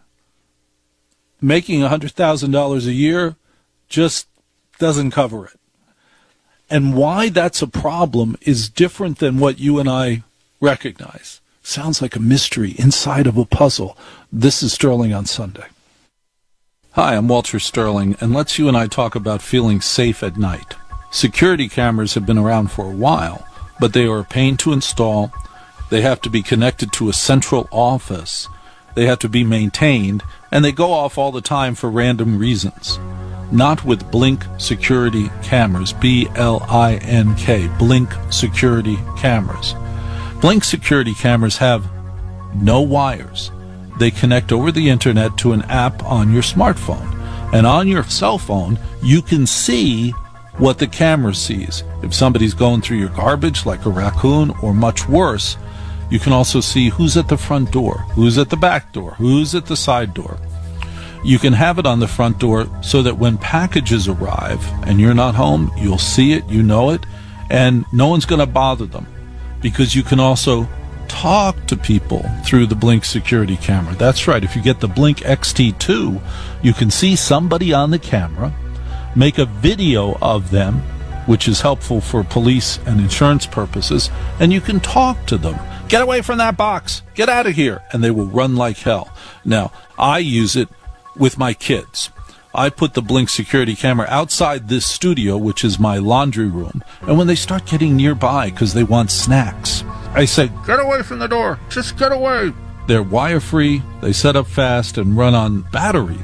making $100,000 a year just doesn't cover it. And why that's a problem is different than what you and I recognize. Sounds like a mystery inside of a puzzle. This is Sterling on Sunday. Hi, I'm Walter Sterling, and let's you and I talk about feeling safe at night. Security cameras have been around for a while, but they are a pain to install. They have to be connected to a central office. They have to be maintained, and they go off all the time for random reasons. Not with Blink security cameras, B-L-I-N-K, Blink security cameras. Blink security cameras have no wires. They connect over the internet to an app on your smartphone. And on your cell phone, you can see what the camera sees. If somebody's going through your garbage like a raccoon, or much worse, you can also see who's at the front door, who's at the back door, who's at the side door. You can have it on the front door so that when packages arrive and you're not home, you'll see it, you know it, and no one's going to bother them, because you can also talk to people through the Blink security camera. That's right. If you get the Blink XT2, you can see somebody on the camera, make a video of them, which is helpful for police and insurance purposes, and you can talk to them. Get away from that box. Get out of here. And they will run like hell. Now, I use it with my kids. I put the Blink security camera outside this studio, which is my laundry room, and when they start getting nearby because they want snacks, I say, get away from the door, just get away. They're wire-free, they set up fast, and run on batteries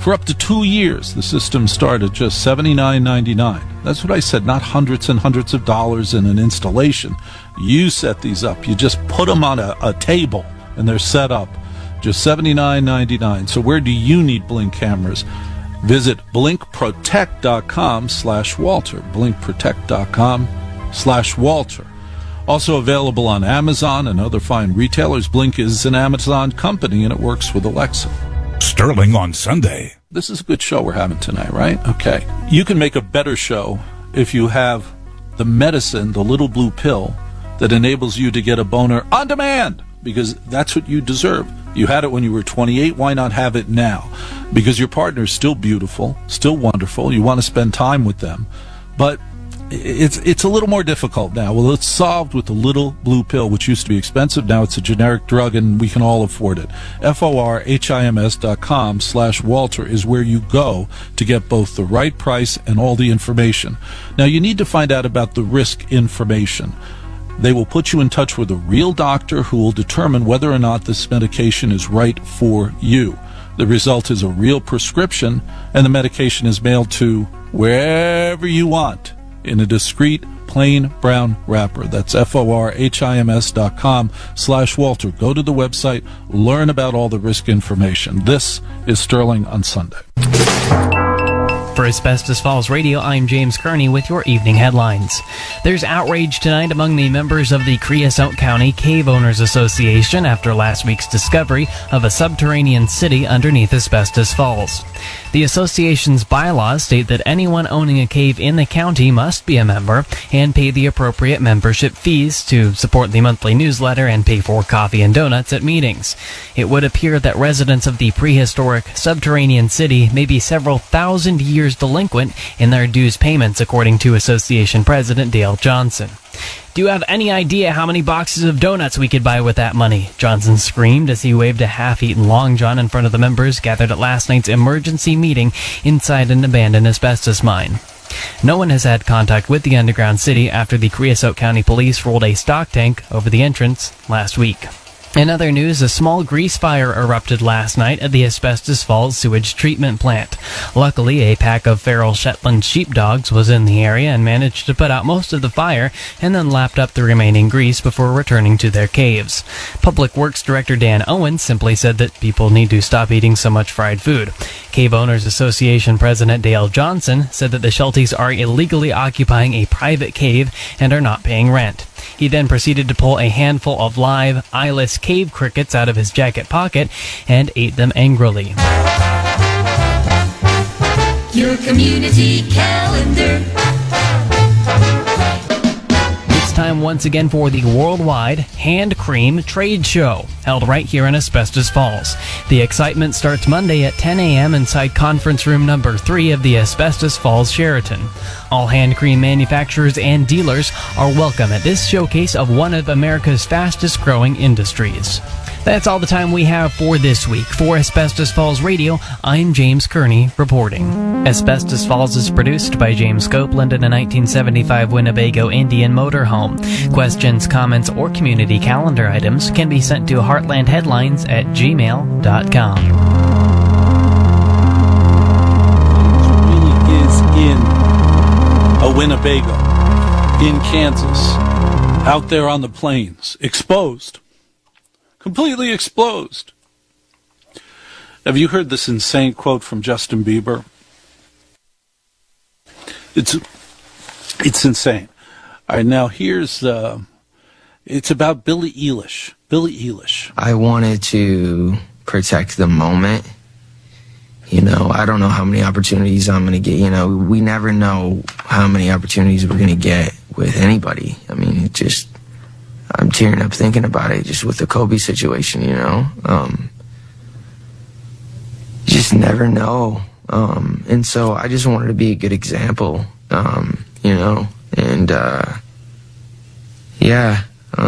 For up to 2 years, the system started at just $79.99. That's what I said, not hundreds and hundreds of dollars in an installation. You set these up. You just put them on a table, and they're set up. Just $79.99. So where do you need Blink cameras? Visit blinkprotect.com/Walter. blinkprotect.com/Walter. Also available on Amazon and other fine retailers. Blink is an Amazon company, and it works with Alexa. Sterling on Sunday. This is a good show we're having tonight, right? Okay. You can make a better show if you have the medicine, the little blue pill, that enables you to get a boner on demand, because that's what you deserve. You had it when you were 28. Why not have it now? Because your partner is still beautiful, still wonderful. You want to spend time with them. But it's a little more difficult now. Well, it's solved with the little blue pill, which used to be expensive. Now it's a generic drug, and we can all afford it. FORHIMS.com/Walter is where you go to get both the right price and all the information. Now, you need to find out about the risk information. They will put you in touch with a real doctor who will determine whether or not this medication is right for you. The result is a real prescription, and the medication is mailed to wherever you want in a discreet, plain brown wrapper. That's FORHIMS.com/Walter. Go to the website, learn about all the risk information. This is Sterling on Sunday. For Asbestos Falls Radio, I'm James Kearney with your evening headlines. There's outrage tonight among the members of the Creosote County Cave Owners Association after last week's discovery of a subterranean city underneath Asbestos Falls. The association's bylaws state that anyone owning a cave in the county must be a member and pay the appropriate membership fees to support the monthly newsletter and pay for coffee and donuts at meetings. It would appear that residents of the prehistoric subterranean city may be several thousand years delinquent in their dues payments, according to Association President Dale Johnson. "Do you have any idea how many boxes of donuts we could buy with that money?" Johnson screamed as he waved a half-eaten Long John in front of the members gathered at last night's emergency meeting inside an abandoned asbestos mine. No one has had contact with the underground city after the Creosote County Police rolled a stock tank over the entrance last week. In other news, a small grease fire erupted last night at the Asbestos Falls sewage treatment plant. Luckily, a pack of feral Shetland sheepdogs was in the area and managed to put out most of the fire and then lapped up the remaining grease before returning to their caves. Public Works Director Dan Owens simply said that people need to stop eating so much fried food. Cave Owners Association President Dale Johnson said that the Shelties are illegally occupying a private cave and are not paying rent. He then proceeded to pull a handful of live, eyeless cave crickets out of his jacket pocket and ate them angrily. Your community calendar. It's time once again for the Worldwide Hand Cream Trade Show, held right here in Asbestos Falls. The excitement starts Monday at 10 a.m. inside conference room number 3 of the Asbestos Falls Sheraton. All hand cream manufacturers and dealers are welcome at this showcase of one of America's fastest growing industries. That's all the time we have for this week. For Asbestos Falls Radio, I'm James Kearney reporting. Asbestos Falls is produced by James Copeland in a 1975 Winnebago Indian motorhome. Questions, comments, or community calendar items can be sent to heartlandheadlines@gmail.com. In a Winnebago, in Kansas, out there on the plains, exposed, completely exposed. Have you heard this insane quote from Justin Bieber? It's insane. All right, now here's, it's about Billie Eilish. Billie Eilish. I wanted to protect the moment. You know, I don't know how many opportunities I'm going to get. You know, we never know how many opportunities we're going to get with anybody. I mean, it just, I'm tearing up thinking about it, just with the Kobe situation, you know. You just never know. And so I just wanted to be a good example, you know. And, yeah.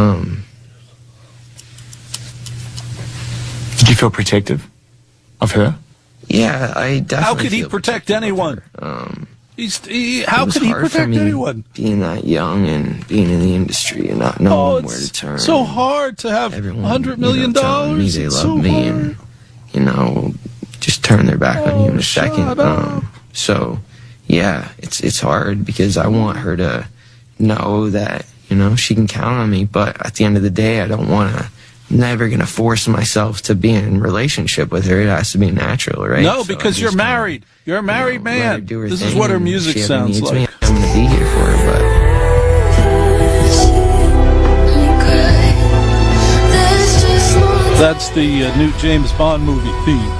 Did you feel protective of her? Yeah, I definitely. How could he protect anyone? How could he protect anyone? Being that young and being in the industry and not knowing where to turn. It's so hard to have $100 million. Telling me they love me and, you know, just turn their back on you in a second. So, yeah, it's hard because I want her to know that, you know, she can count on me. But at the end of the day, I don't want to, never going to force myself to be in a relationship with her. It has to be natural, right? No, because you're married. You're a married man. This is what her music sounds like. Me, I'm going to be here for her, but... That's the new James Bond movie theme.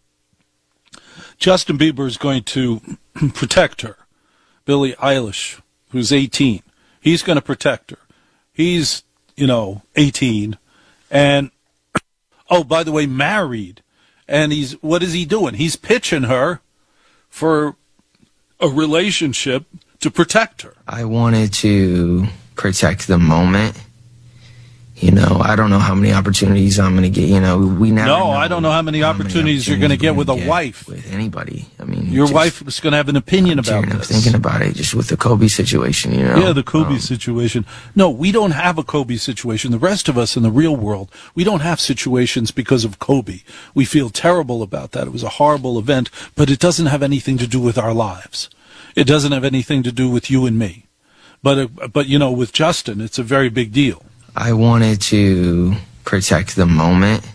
Justin Bieber is going to protect her. Billie Eilish, who's 18, he's going to protect her. He's, 18, and, oh, by the way, married. And what is he doing? He's pitching her for a relationship to protect her. I wanted to protect the moment. I don't know how many opportunities I'm going to get. We never know. I don't know how many opportunities you're going to get with a wife. With anybody. I mean, your wife is going to have an opinion about this. I'm thinking about it just with the Kobe situation, Yeah, the Kobe situation. No, we don't have a Kobe situation. The rest of us in the real world, we don't have situations because of Kobe. We feel terrible about that. It was a horrible event, but it doesn't have anything to do with our lives. It doesn't have anything to do with you and me. But with Justin, it's a very big deal. I wanted to protect the moment.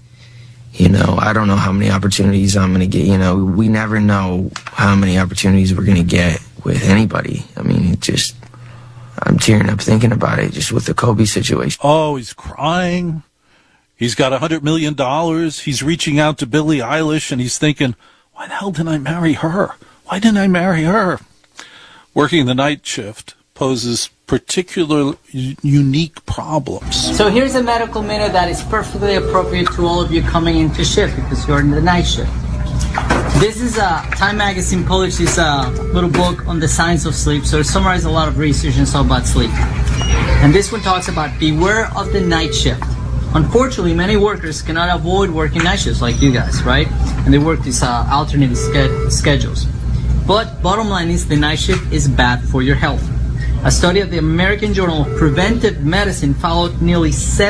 I don't know how many opportunities I'm going to get. We never know how many opportunities we're going to get with anybody. I mean, I'm tearing up thinking about it just with the Kobe situation. Oh, he's crying. He's got $100 million. He's reaching out to Billie Eilish, and he's thinking, why the hell didn't I marry her? Why didn't I marry her? Working the night shift poses particular unique problems. So here's a medical minute that is perfectly appropriate to all of you coming into shift because you're in the night shift. This is Time Magazine published this little book on the science of sleep, so it summarizes a lot of research and stuff about sleep. And this one talks about beware of the night shift. Unfortunately, many workers cannot avoid working night shifts like you guys, right? And they work these alternating schedules. But bottom line is the night shift is bad for your health. A study of the American Journal of Preventive Medicine followed nearly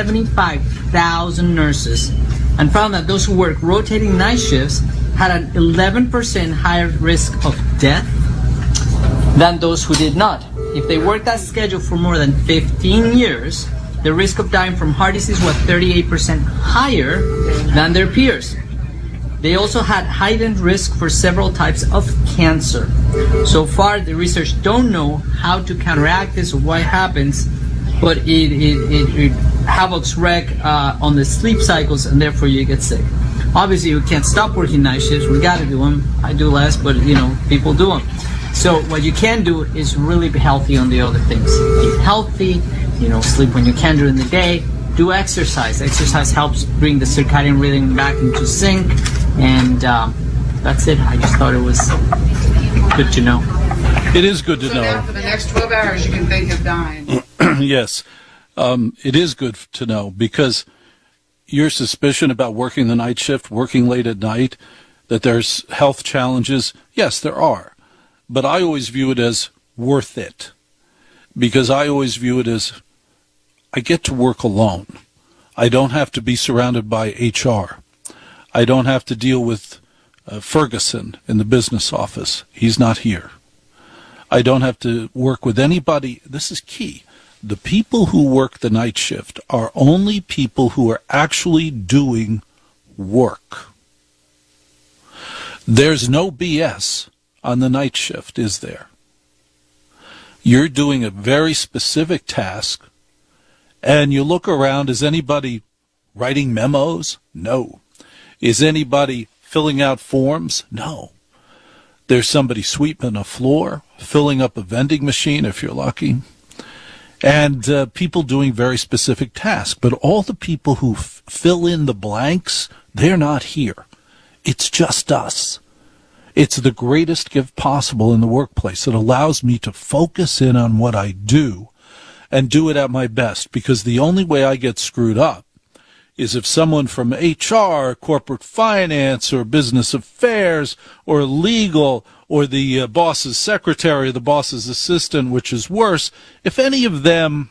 75,000 nurses and found that those who work rotating night shifts had an 11% higher risk of death than those who did not. If they worked that schedule for more than 15 years, the risk of dying from heart disease was 38% higher than their peers. They also had heightened risk for several types of cancer. So far, the research don't know how to counteract this or what happens, but it havocs wreck on the sleep cycles, and therefore you get sick. Obviously, you can't stop working night shifts. We got to do them. I do less, but people do them. So what you can do is really be healthy on the other things. Eat healthy, sleep when you can during the day. Do exercise. Exercise helps bring the circadian rhythm back into sync. And that's it. I just thought it was good to know. It is good to know. Now for the next 12 hours, you can think of dying. Yes. It is good to know because your suspicion about working the night shift, working late at night, that there's health challenges, yes, there are. But I always view it as worth it because I always view it as I get to work alone. I don't have to be surrounded by HR. I don't have to deal with Ferguson in the business office. He's not here. I don't have to work with anybody. This is key. The people who work the night shift are only people who are actually doing work. There's no BS on the night shift, is there? You're doing a very specific task, and you look around, is anybody writing memos? No. Is anybody filling out forms? No. There's somebody sweeping a floor, filling up a vending machine if you're lucky, and people doing very specific tasks. But all the people who fill in the blanks, they're not here. It's just us. It's the greatest gift possible in the workplace. It allows me to focus in on what I do and do it at my best, because the only way I get screwed up is if someone from HR, corporate finance, or business affairs, or legal, or the boss's secretary, the boss's assistant, which is worse, if any of them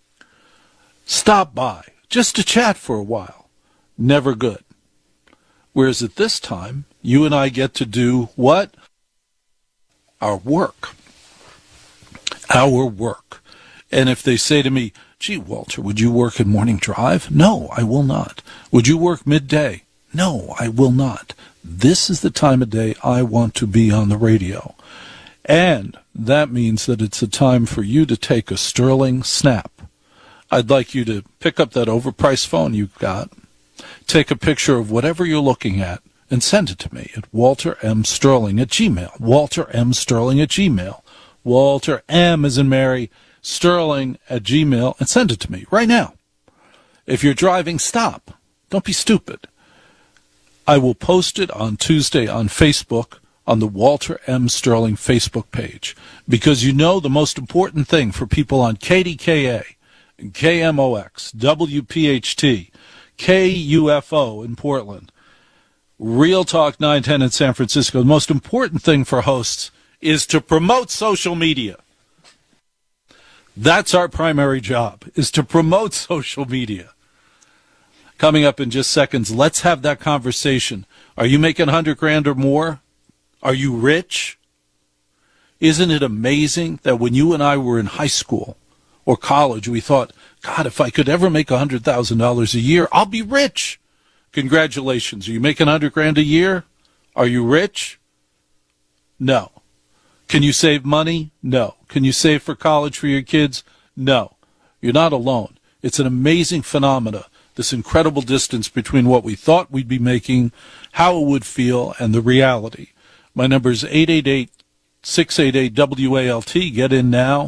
stop by just to chat for a while, never good. Whereas at this time, you and I get to do what? Our work. Our work. And if they say to me, gee, Walter, would you work in morning drive? No, I will not. Would you work midday? No, I will not. This is the time of day I want to be on the radio. And that means that it's a time for you to take a sterling snap. I'd like you to pick up that overpriced phone you've got, take a picture of whatever you're looking at, and send it to me at waltermsterling@gmail. waltermsterling@gmail. Walter M as in Mary, Sterling@gmail, and send it to me right now. If you're driving, stop. Don't be stupid. I will post it on Tuesday on Facebook, on the Walter M. Sterling Facebook page, because you know the most important thing for people on KDKA, KMOX, WPHT, KUFO in Portland, Real Talk 910 in San Francisco, the most important thing for hosts is to promote social media. That's our primary job, is to promote social media. Coming up in just seconds, let's have that conversation. Are you making $100,000 or more? Are you rich? Isn't it amazing that when you and I were in high school or college, we thought, God, if I could ever make $100,000 a year, I'll be rich. Congratulations. Are you making $100,000 a year? Are you rich? No. Can you save money? No. Can you save for college for your kids? No. You're not alone. It's an amazing phenomena, this incredible distance between what we thought we'd be making, how it would feel, and the reality. My number is 888-688-WALT. Get in now.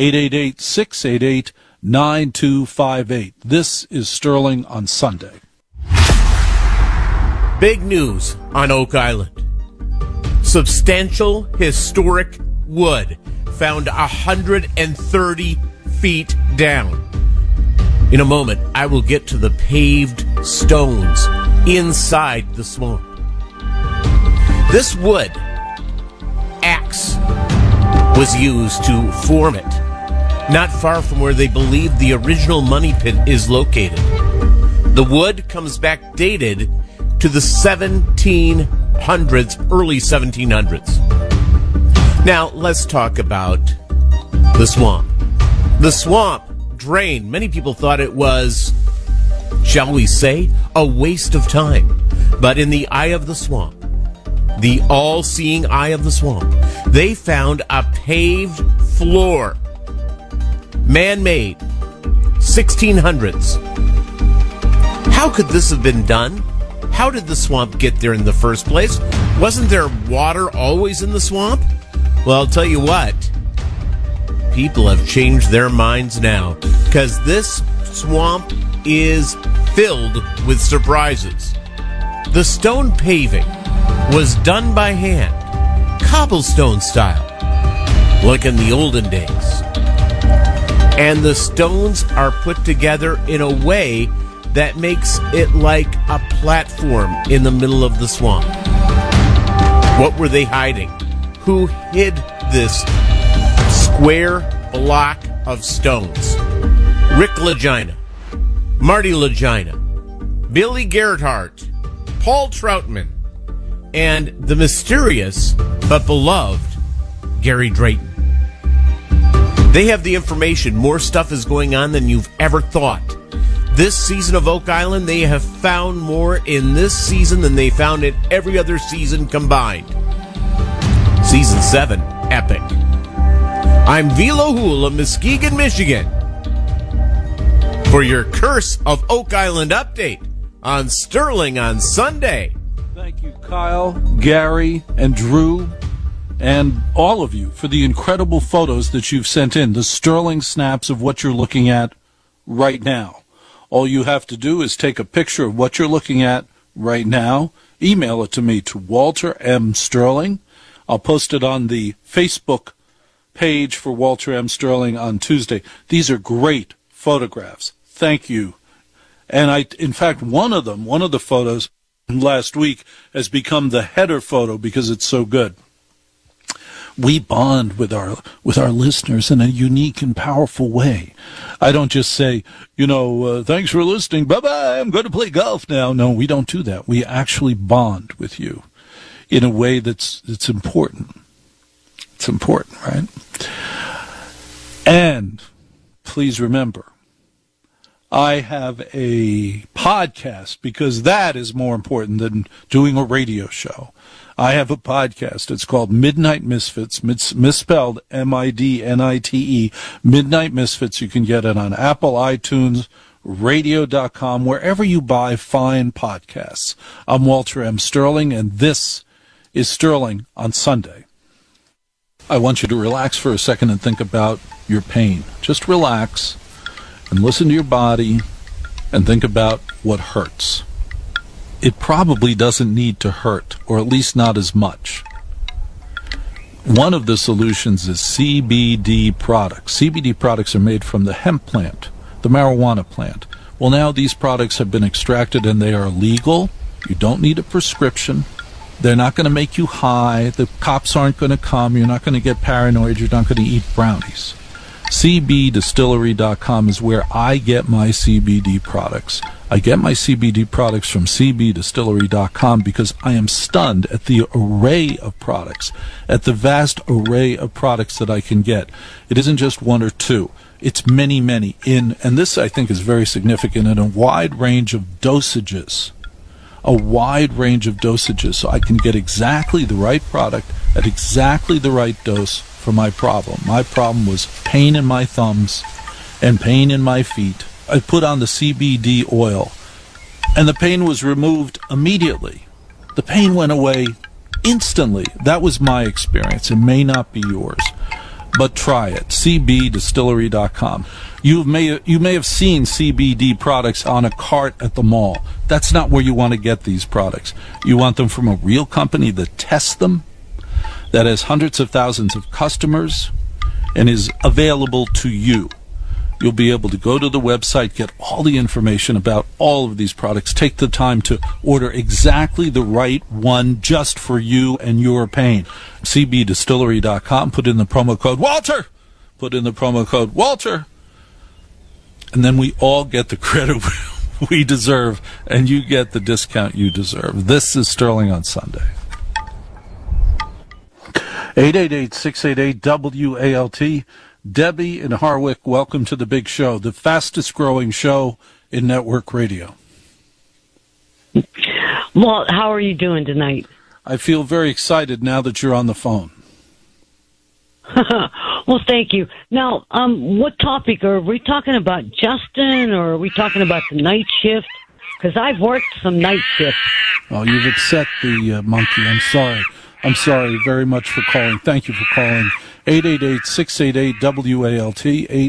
888-688-9258. This is Sterling on Sunday. Big news on Oak Island. Substantial historic wood found 130 feet down. In a moment, I will get to the paved stones inside the swamp. This wood, axe, was used to form it, not far from where they believe the original money pit is located. The wood comes back dated to the 1700s, early 1700s. Now, let's talk about the swamp. The swamp drained. Many people thought it was, shall we say, a waste of time. But in the eye of the swamp, the all-seeing eye of the swamp, they found a paved floor, man-made, 1600s. How could this have been done? How did the swamp get there in the first place? Wasn't there water always in the swamp? Well, I'll tell you what. People have changed their minds now, because this swamp is filled with surprises. The stone paving was done by hand, cobblestone style, like in the olden days. And the stones are put together in a way that makes it like a platform in the middle of the swamp. What were they hiding? Who hid this square block of stones? Rick Lagina, Marty Lagina, Billy Gerhardt, Paul Troutman, and the mysterious but beloved Gary Drayton. They have the information. More stuff is going on than you've ever thought. This season of Oak Island, they have found more in this season than they found in every other season combined. Season 7, epic. I'm Vilo Hool of Muskegon, Michigan, for your Curse of Oak Island update on Sterling on Sunday. Thank you, Kyle, Gary, and Drew, and all of you for the incredible photos that you've sent in, the Sterling snaps of what you're looking at right now. All you have to do is take a picture of what you're looking at right now, email it to me to Walter M. Sterling. I'll post it on the Facebook page for Walter M. Sterling on Tuesday. These are great photographs. Thank you. And in fact, one of the photos last week has become the header photo because it's so good. We bond with our listeners in a unique and powerful way. I don't just say, thanks for listening. Bye-bye. I'm going to play golf now. No, we don't do that. We actually bond with you in a way that's important. It's important, right? And please remember, I have a podcast because that is more important than doing a radio show. I have a podcast. It's called Midnight Misfits, misspelled M-I-D-N-I-T-E, Midnight Misfits. You can get it on Apple, iTunes, radio.com, wherever you buy fine podcasts. I'm Walter M. Sterling, and this is Sterling on Sunday. I want you to relax for a second and think about your pain. Just relax and listen to your body and think about what hurts. It probably doesn't need to hurt, or at least not as much. One of the solutions is CBD products. CBD products are made from the hemp plant, the marijuana plant. Well, now these products have been extracted and they are legal. You don't need a prescription. They're not going to make you high. The cops aren't going to come. You're not going to get paranoid. You're not going to eat brownies. CBDistillery.com is where I get my CBD products. I get my CBD products from CBDistillery.com because I am stunned at the array of products, at the vast array of products that I can get. It isn't just one or two. It's many, many and this I think is very significant, in a wide range of dosages. A wide range of dosages, so I can get exactly the right product at exactly the right dose for my problem. My problem was pain in my thumbs and pain in my feet. I put on the CBD oil, and the pain was removed immediately. The pain went away instantly. That was my experience. It may not be yours, but try it. CBDistillery.com. You may have seen CBD products on a cart at the mall. That's not where you want to get these products. You want them from a real company that tests them, that has hundreds of thousands of customers, and is available to you. You'll be able to go to the website, get all the information about all of these products, take the time to order exactly the right one just for you and your pain. CBDistillery.com, put in the promo code Walter! Put in the promo code Walter! And then we all get the credit we deserve, and you get the discount you deserve. This is Sterling on Sunday. 888-688-WALT. Debbie in Harwick, welcome to the big show, the fastest growing show in network radio. Walt, how are you doing tonight? I feel very excited now that you're on the phone. Well, thank you. Now, what topic? Are we talking about Justin, or are we talking about the night shift? Because I've worked some night shifts. Oh, you've upset the monkey. I'm sorry. I'm sorry very much for calling. Thank you for calling. 888-688-WALT,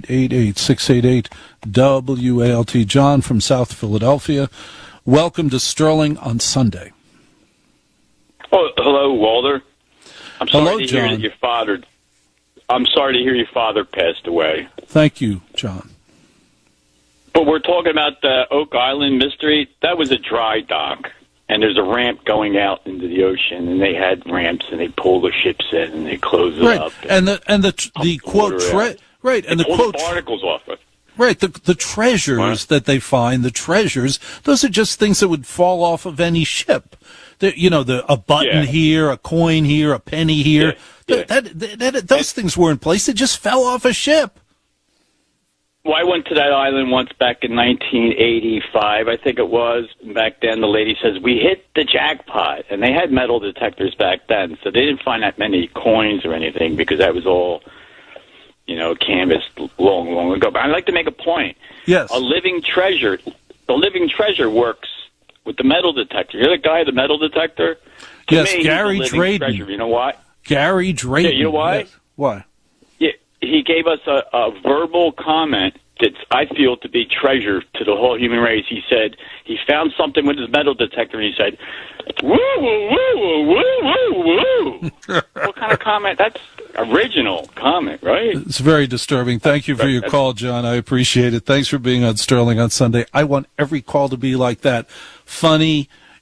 888-688-WALT. John from South Philadelphia. Welcome to Sterling on Sunday. Oh, hello, Walter. I'm sorry Hello, to John. hear that I'm sorry to hear your father passed away. Thank you, John. But we're talking about the Oak Island mystery. That was a dry dock, and there's a ramp going out into the ocean, and they had ramps, and they pull the ships in, and they close it up. And the quote, and the quote, the particles off it. Right, the treasures that they find, those are just things that would fall off of any ship. A button here, a coin here, a penny here. Those things were in place. They just fell off a ship. Well, I went to that island once back in 1985, I think it was. Back then, the lady says, we hit the jackpot. And they had metal detectors back then, so they didn't find that many coins or anything because that was all, canvassed long ago. But I'd like to make a point. Yes. The living treasure works with the metal detector. You're the guy at the metal detector? Yes, Gary Drayden. You know what? Gary Drayden. Yeah, you know why? Yes. Why? Yeah, he gave us a verbal comment that I feel to be treasure to the whole human race. He said he found something with his metal detector, and he said, woo, woo, woo, woo, woo, woo. What kind of comment? That's original comment, right? It's very disturbing. Thank you for your call, John. I appreciate it. Thanks for being on Sterling on Sunday. I want every call to be like that. Funny,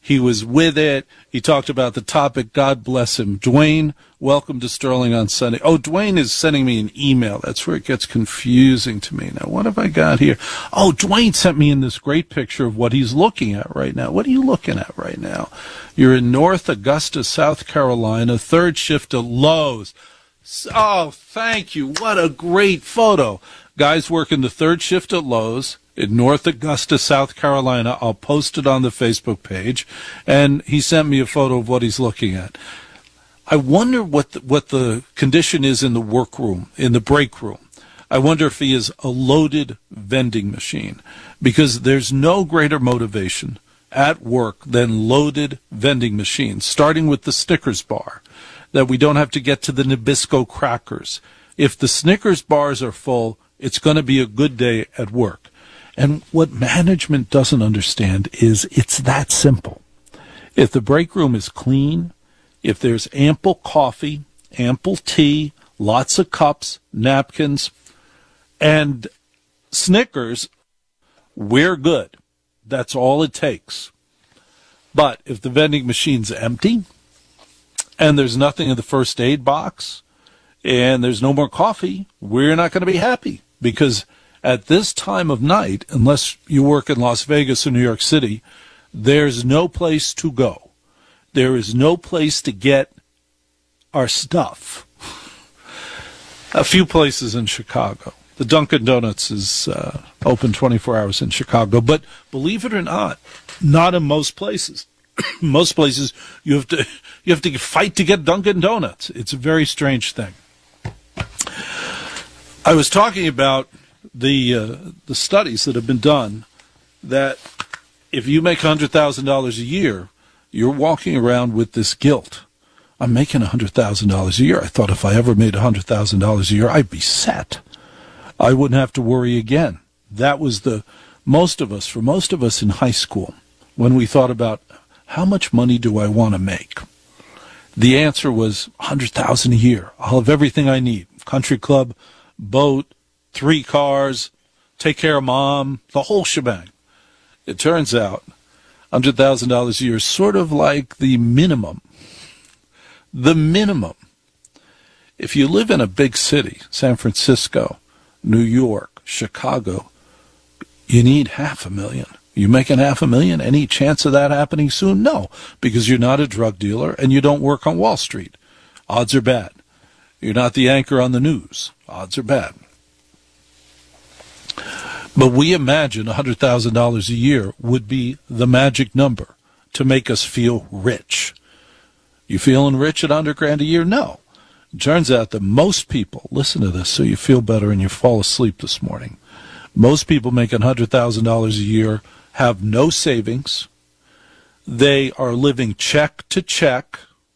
He was with it. He talked about the topic. God bless him. Dwayne, welcome to Sterling on Sunday. Oh, Dwayne is sending me an email. That's where it gets confusing to me. Now, what have I got here? Oh, Dwayne sent me in this great picture of what he's looking at right now. What are you looking at right now? You're in North Augusta, South Carolina, third shift at Lowe's. Oh, thank you. What a great photo. Guys working the third shift at Lowe's in North Augusta, South Carolina. I'll post it on the Facebook page. And he sent me a photo of what he's looking at. I wonder what the condition is in the workroom, in the break room. I wonder if he is a loaded vending machine, because there's no greater motivation at work than loaded vending machines, starting with the Snickers bar, that we don't have to get to the Nabisco crackers. If the Snickers bars are full, it's going to be a good day at work. And what management doesn't understand is it's that simple. If the break room is clean, if there's ample coffee, ample tea, lots of cups, napkins, and Snickers, we're good. That's all it takes. But if the vending machine's empty, and there's nothing in the first aid box, and there's no more coffee, we're not going to be happy. Because at this time of night, unless you work in Las Vegas or New York City, there's no place to go. There is no place to get our stuff. A few places in Chicago. The Dunkin' Donuts is open 24 hours in Chicago. But believe it or not in most places. Most places you have to fight to get Dunkin' Donuts. It's a very strange thing. I was talking about the studies that have been done that if you make $100,000 a year, you're walking around with this guilt. I'm making $100,000 a year. I thought if I ever made $100,000 a year, I'd be set. I wouldn't have to worry again. That was for most of us in high school, when we thought about how much money do I want to make? The answer was $100,000 a year. I'll have everything I need. Country club, boat, 3 cars, take care of mom, the whole shebang. It turns out $100,000 a year is sort of like the minimum. The minimum. If you live in a big city, San Francisco, New York, Chicago, you need $500,000. You making $500,000? Any chance of that happening soon? No, because you're not a drug dealer and you don't work on Wall Street. Odds are bad. You're not the anchor on the news. Odds are bad. But we imagine $100,000 a year would be the magic number to make us feel rich. You feeling rich at $100,000 a year? No. It turns out that most people, listen to this so you feel better and you fall asleep this morning. Most people making $100,000 a year have no savings. They are living check to check.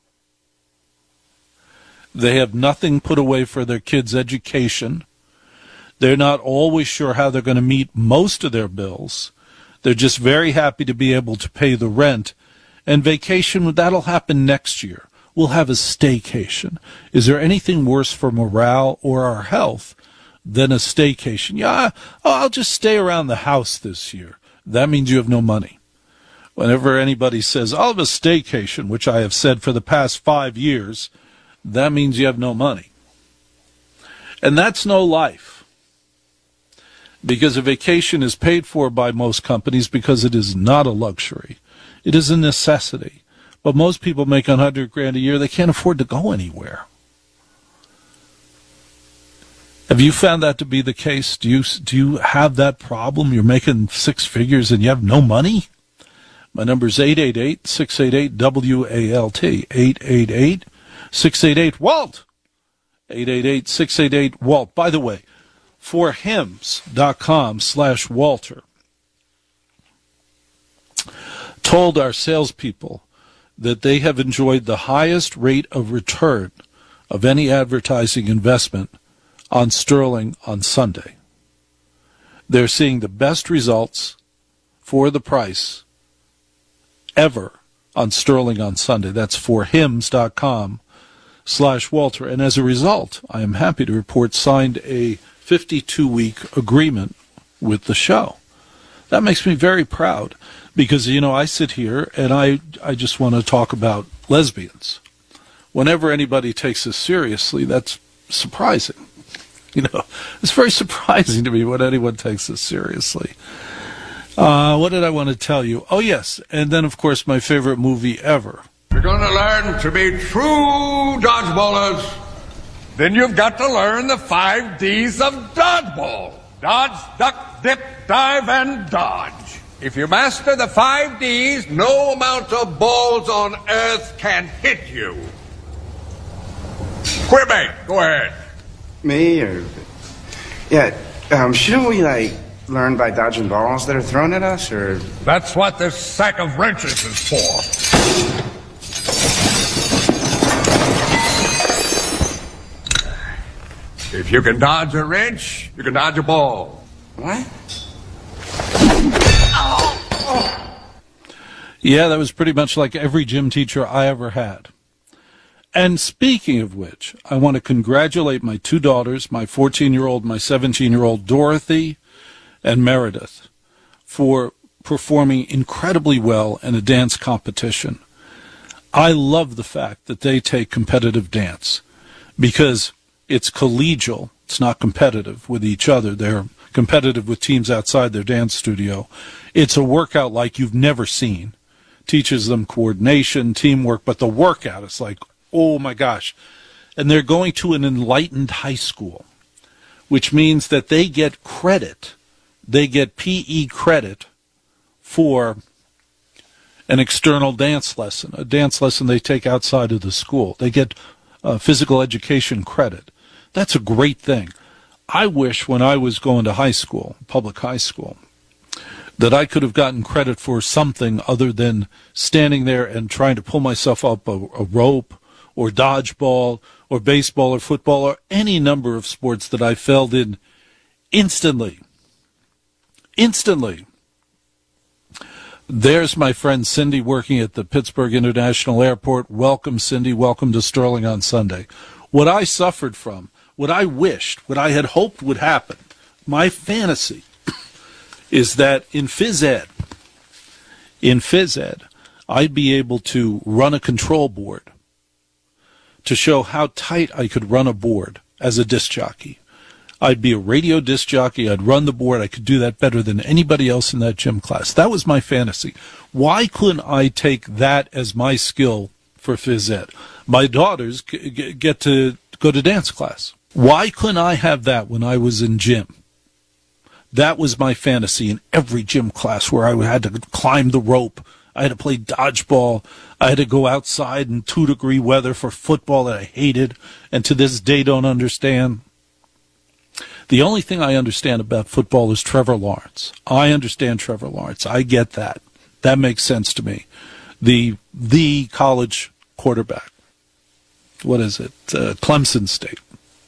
They have nothing put away for their kids' education. They're not always sure how they're going to meet most of their bills. They're just very happy to be able to pay the rent. And vacation, that'll happen next year. We'll have a staycation. Is there anything worse for morale or our health than a staycation? Yeah, I'll just stay around the house this year. That means you have no money. Whenever anybody says, I'll have a staycation, which I have said for the past 5 years, that means you have no money. And that's no life. Because a vacation is paid for by most companies because it is not a luxury. It is a necessity. But most people make $100,000 a year. They can't afford to go anywhere. Have you found that to be the case? Do you have that problem? You're making 6 figures and you have no money? My number is 888-688-WALT. 888-688-WALT. 888-688-WALT. By the way, forhims.com/Walter told our salespeople that they have enjoyed the highest rate of return of any advertising investment on Sterling on Sunday. They're seeing the best results for the price ever on Sterling on Sunday. That's forhims.com/Walter. And as a result, I am happy to report, signed a 52-week agreement with the show. That makes me very proud Because, I sit here and I just want to talk about lesbians. Whenever anybody takes this seriously, that's surprising. It's very surprising to me when anyone takes this seriously. What did I want to tell you? Oh, yes. And then, of course, my favorite movie ever. You're going to learn to be true dodgeballers. Then you've got to learn the 5 Ds of dodgeball. Dodge, duck, dip, dive, and dodge. If you master the 5 Ds, no amount of balls on earth can hit you. Quibby, go ahead. Me or... Yeah, shouldn't we, learn by dodging balls that are thrown at us, or... That's what this sack of wrenches is for. If you can dodge a wrench, you can dodge a ball. What? Yeah, that was pretty much like every gym teacher I ever had. And speaking of which, I want to congratulate my 2 daughters, my 14-year-old, my 17-year-old, Dorothy and Meredith, for performing incredibly well in a dance competition. I love the fact that they take competitive dance because it's collegial. It's not competitive with each other. They're competitive with teams outside their dance studio. It's a workout like you've never seen. Teaches them coordination, teamwork, but the workout is like, oh my gosh. And they're going to an enlightened high school, which means that they get credit. They get PE credit for an external dance lesson, a dance lesson they take outside of the school. They get physical education credit. That's a great thing. I wish when I was going to high school, public high school, that I could have gotten credit for something other than standing there and trying to pull myself up a rope or dodgeball or baseball or football or any number of sports that I failed in instantly. Instantly. There's my friend Cindy working at the Pittsburgh International Airport. Welcome, Cindy. Welcome to Sterling on Sunday. What I suffered from, what I wished, what I had hoped would happen, my fantasy, is that in phys ed, I'd be able to run a control board to show how tight I could run a board as a disc jockey. I'd be a radio disc jockey. I'd run the board. I could do that better than anybody else in that gym class. That was my fantasy. Why couldn't I take that as my skill for phys ed? My daughters get to go to dance class. Why couldn't I have that when I was in gym? That was my fantasy in every gym class where I had to climb the rope. I had to play dodgeball. I had to go outside in 2-degree weather for football that I hated and to this day don't understand. The only thing I understand about football is Trevor Lawrence. I understand Trevor Lawrence. I get that. That makes sense to me. The college quarterback. What is it? Clemson State.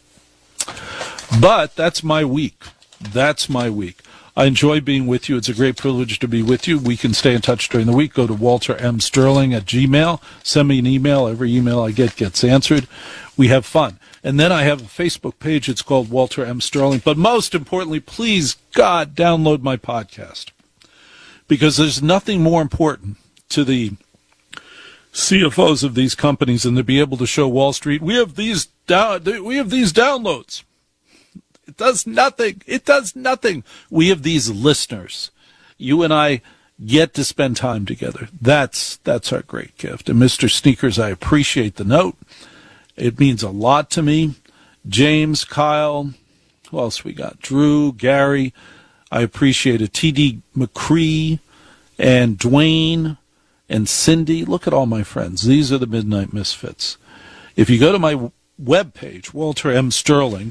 But that's my week. That's my week. I enjoy being with you. It's a great privilege to be with you. We can stay in touch during the week. Go to waltermsterling@gmail. Send me an email. Every email I get gets answered. We have fun. And then I have a Facebook page. It's called Walter M. Sterling. But most importantly, please, God, download my podcast. Because there's nothing more important to the CFOs of these companies than to be able to show Wall Street, we have these downloads. It does nothing. It does nothing. We have these listeners. You and I get to spend time together. That's our great gift. And Mr. Sneakers, I appreciate the note. It means a lot to me. James, Kyle, who else we got? Drew, Gary. I appreciate it. T.D. McCree and Dwayne and Cindy. Look at all my friends. These are the Midnight Misfits. If you go to my webpage, Walter M. Sterling,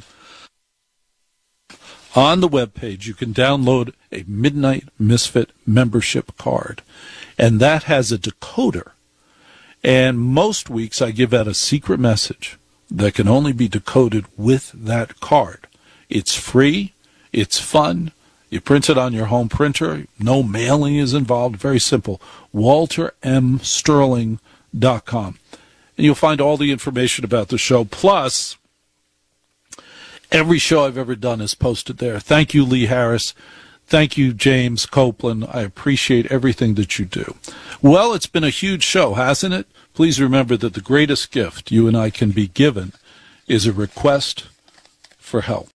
on the webpage, you can download a Midnight Misfit membership card. And that has a decoder. And most weeks I give out a secret message that can only be decoded with that card. It's free. It's fun. You print it on your home printer. No mailing is involved. Very simple. WalterMSterling.com. And you'll find all the information about the show. Plus, every show I've ever done is posted there. Thank you, Lee Harris. Thank you, James Copeland. I appreciate everything that you do. Well, it's been a huge show, hasn't it? Please remember that the greatest gift you and I can be given is a request for help.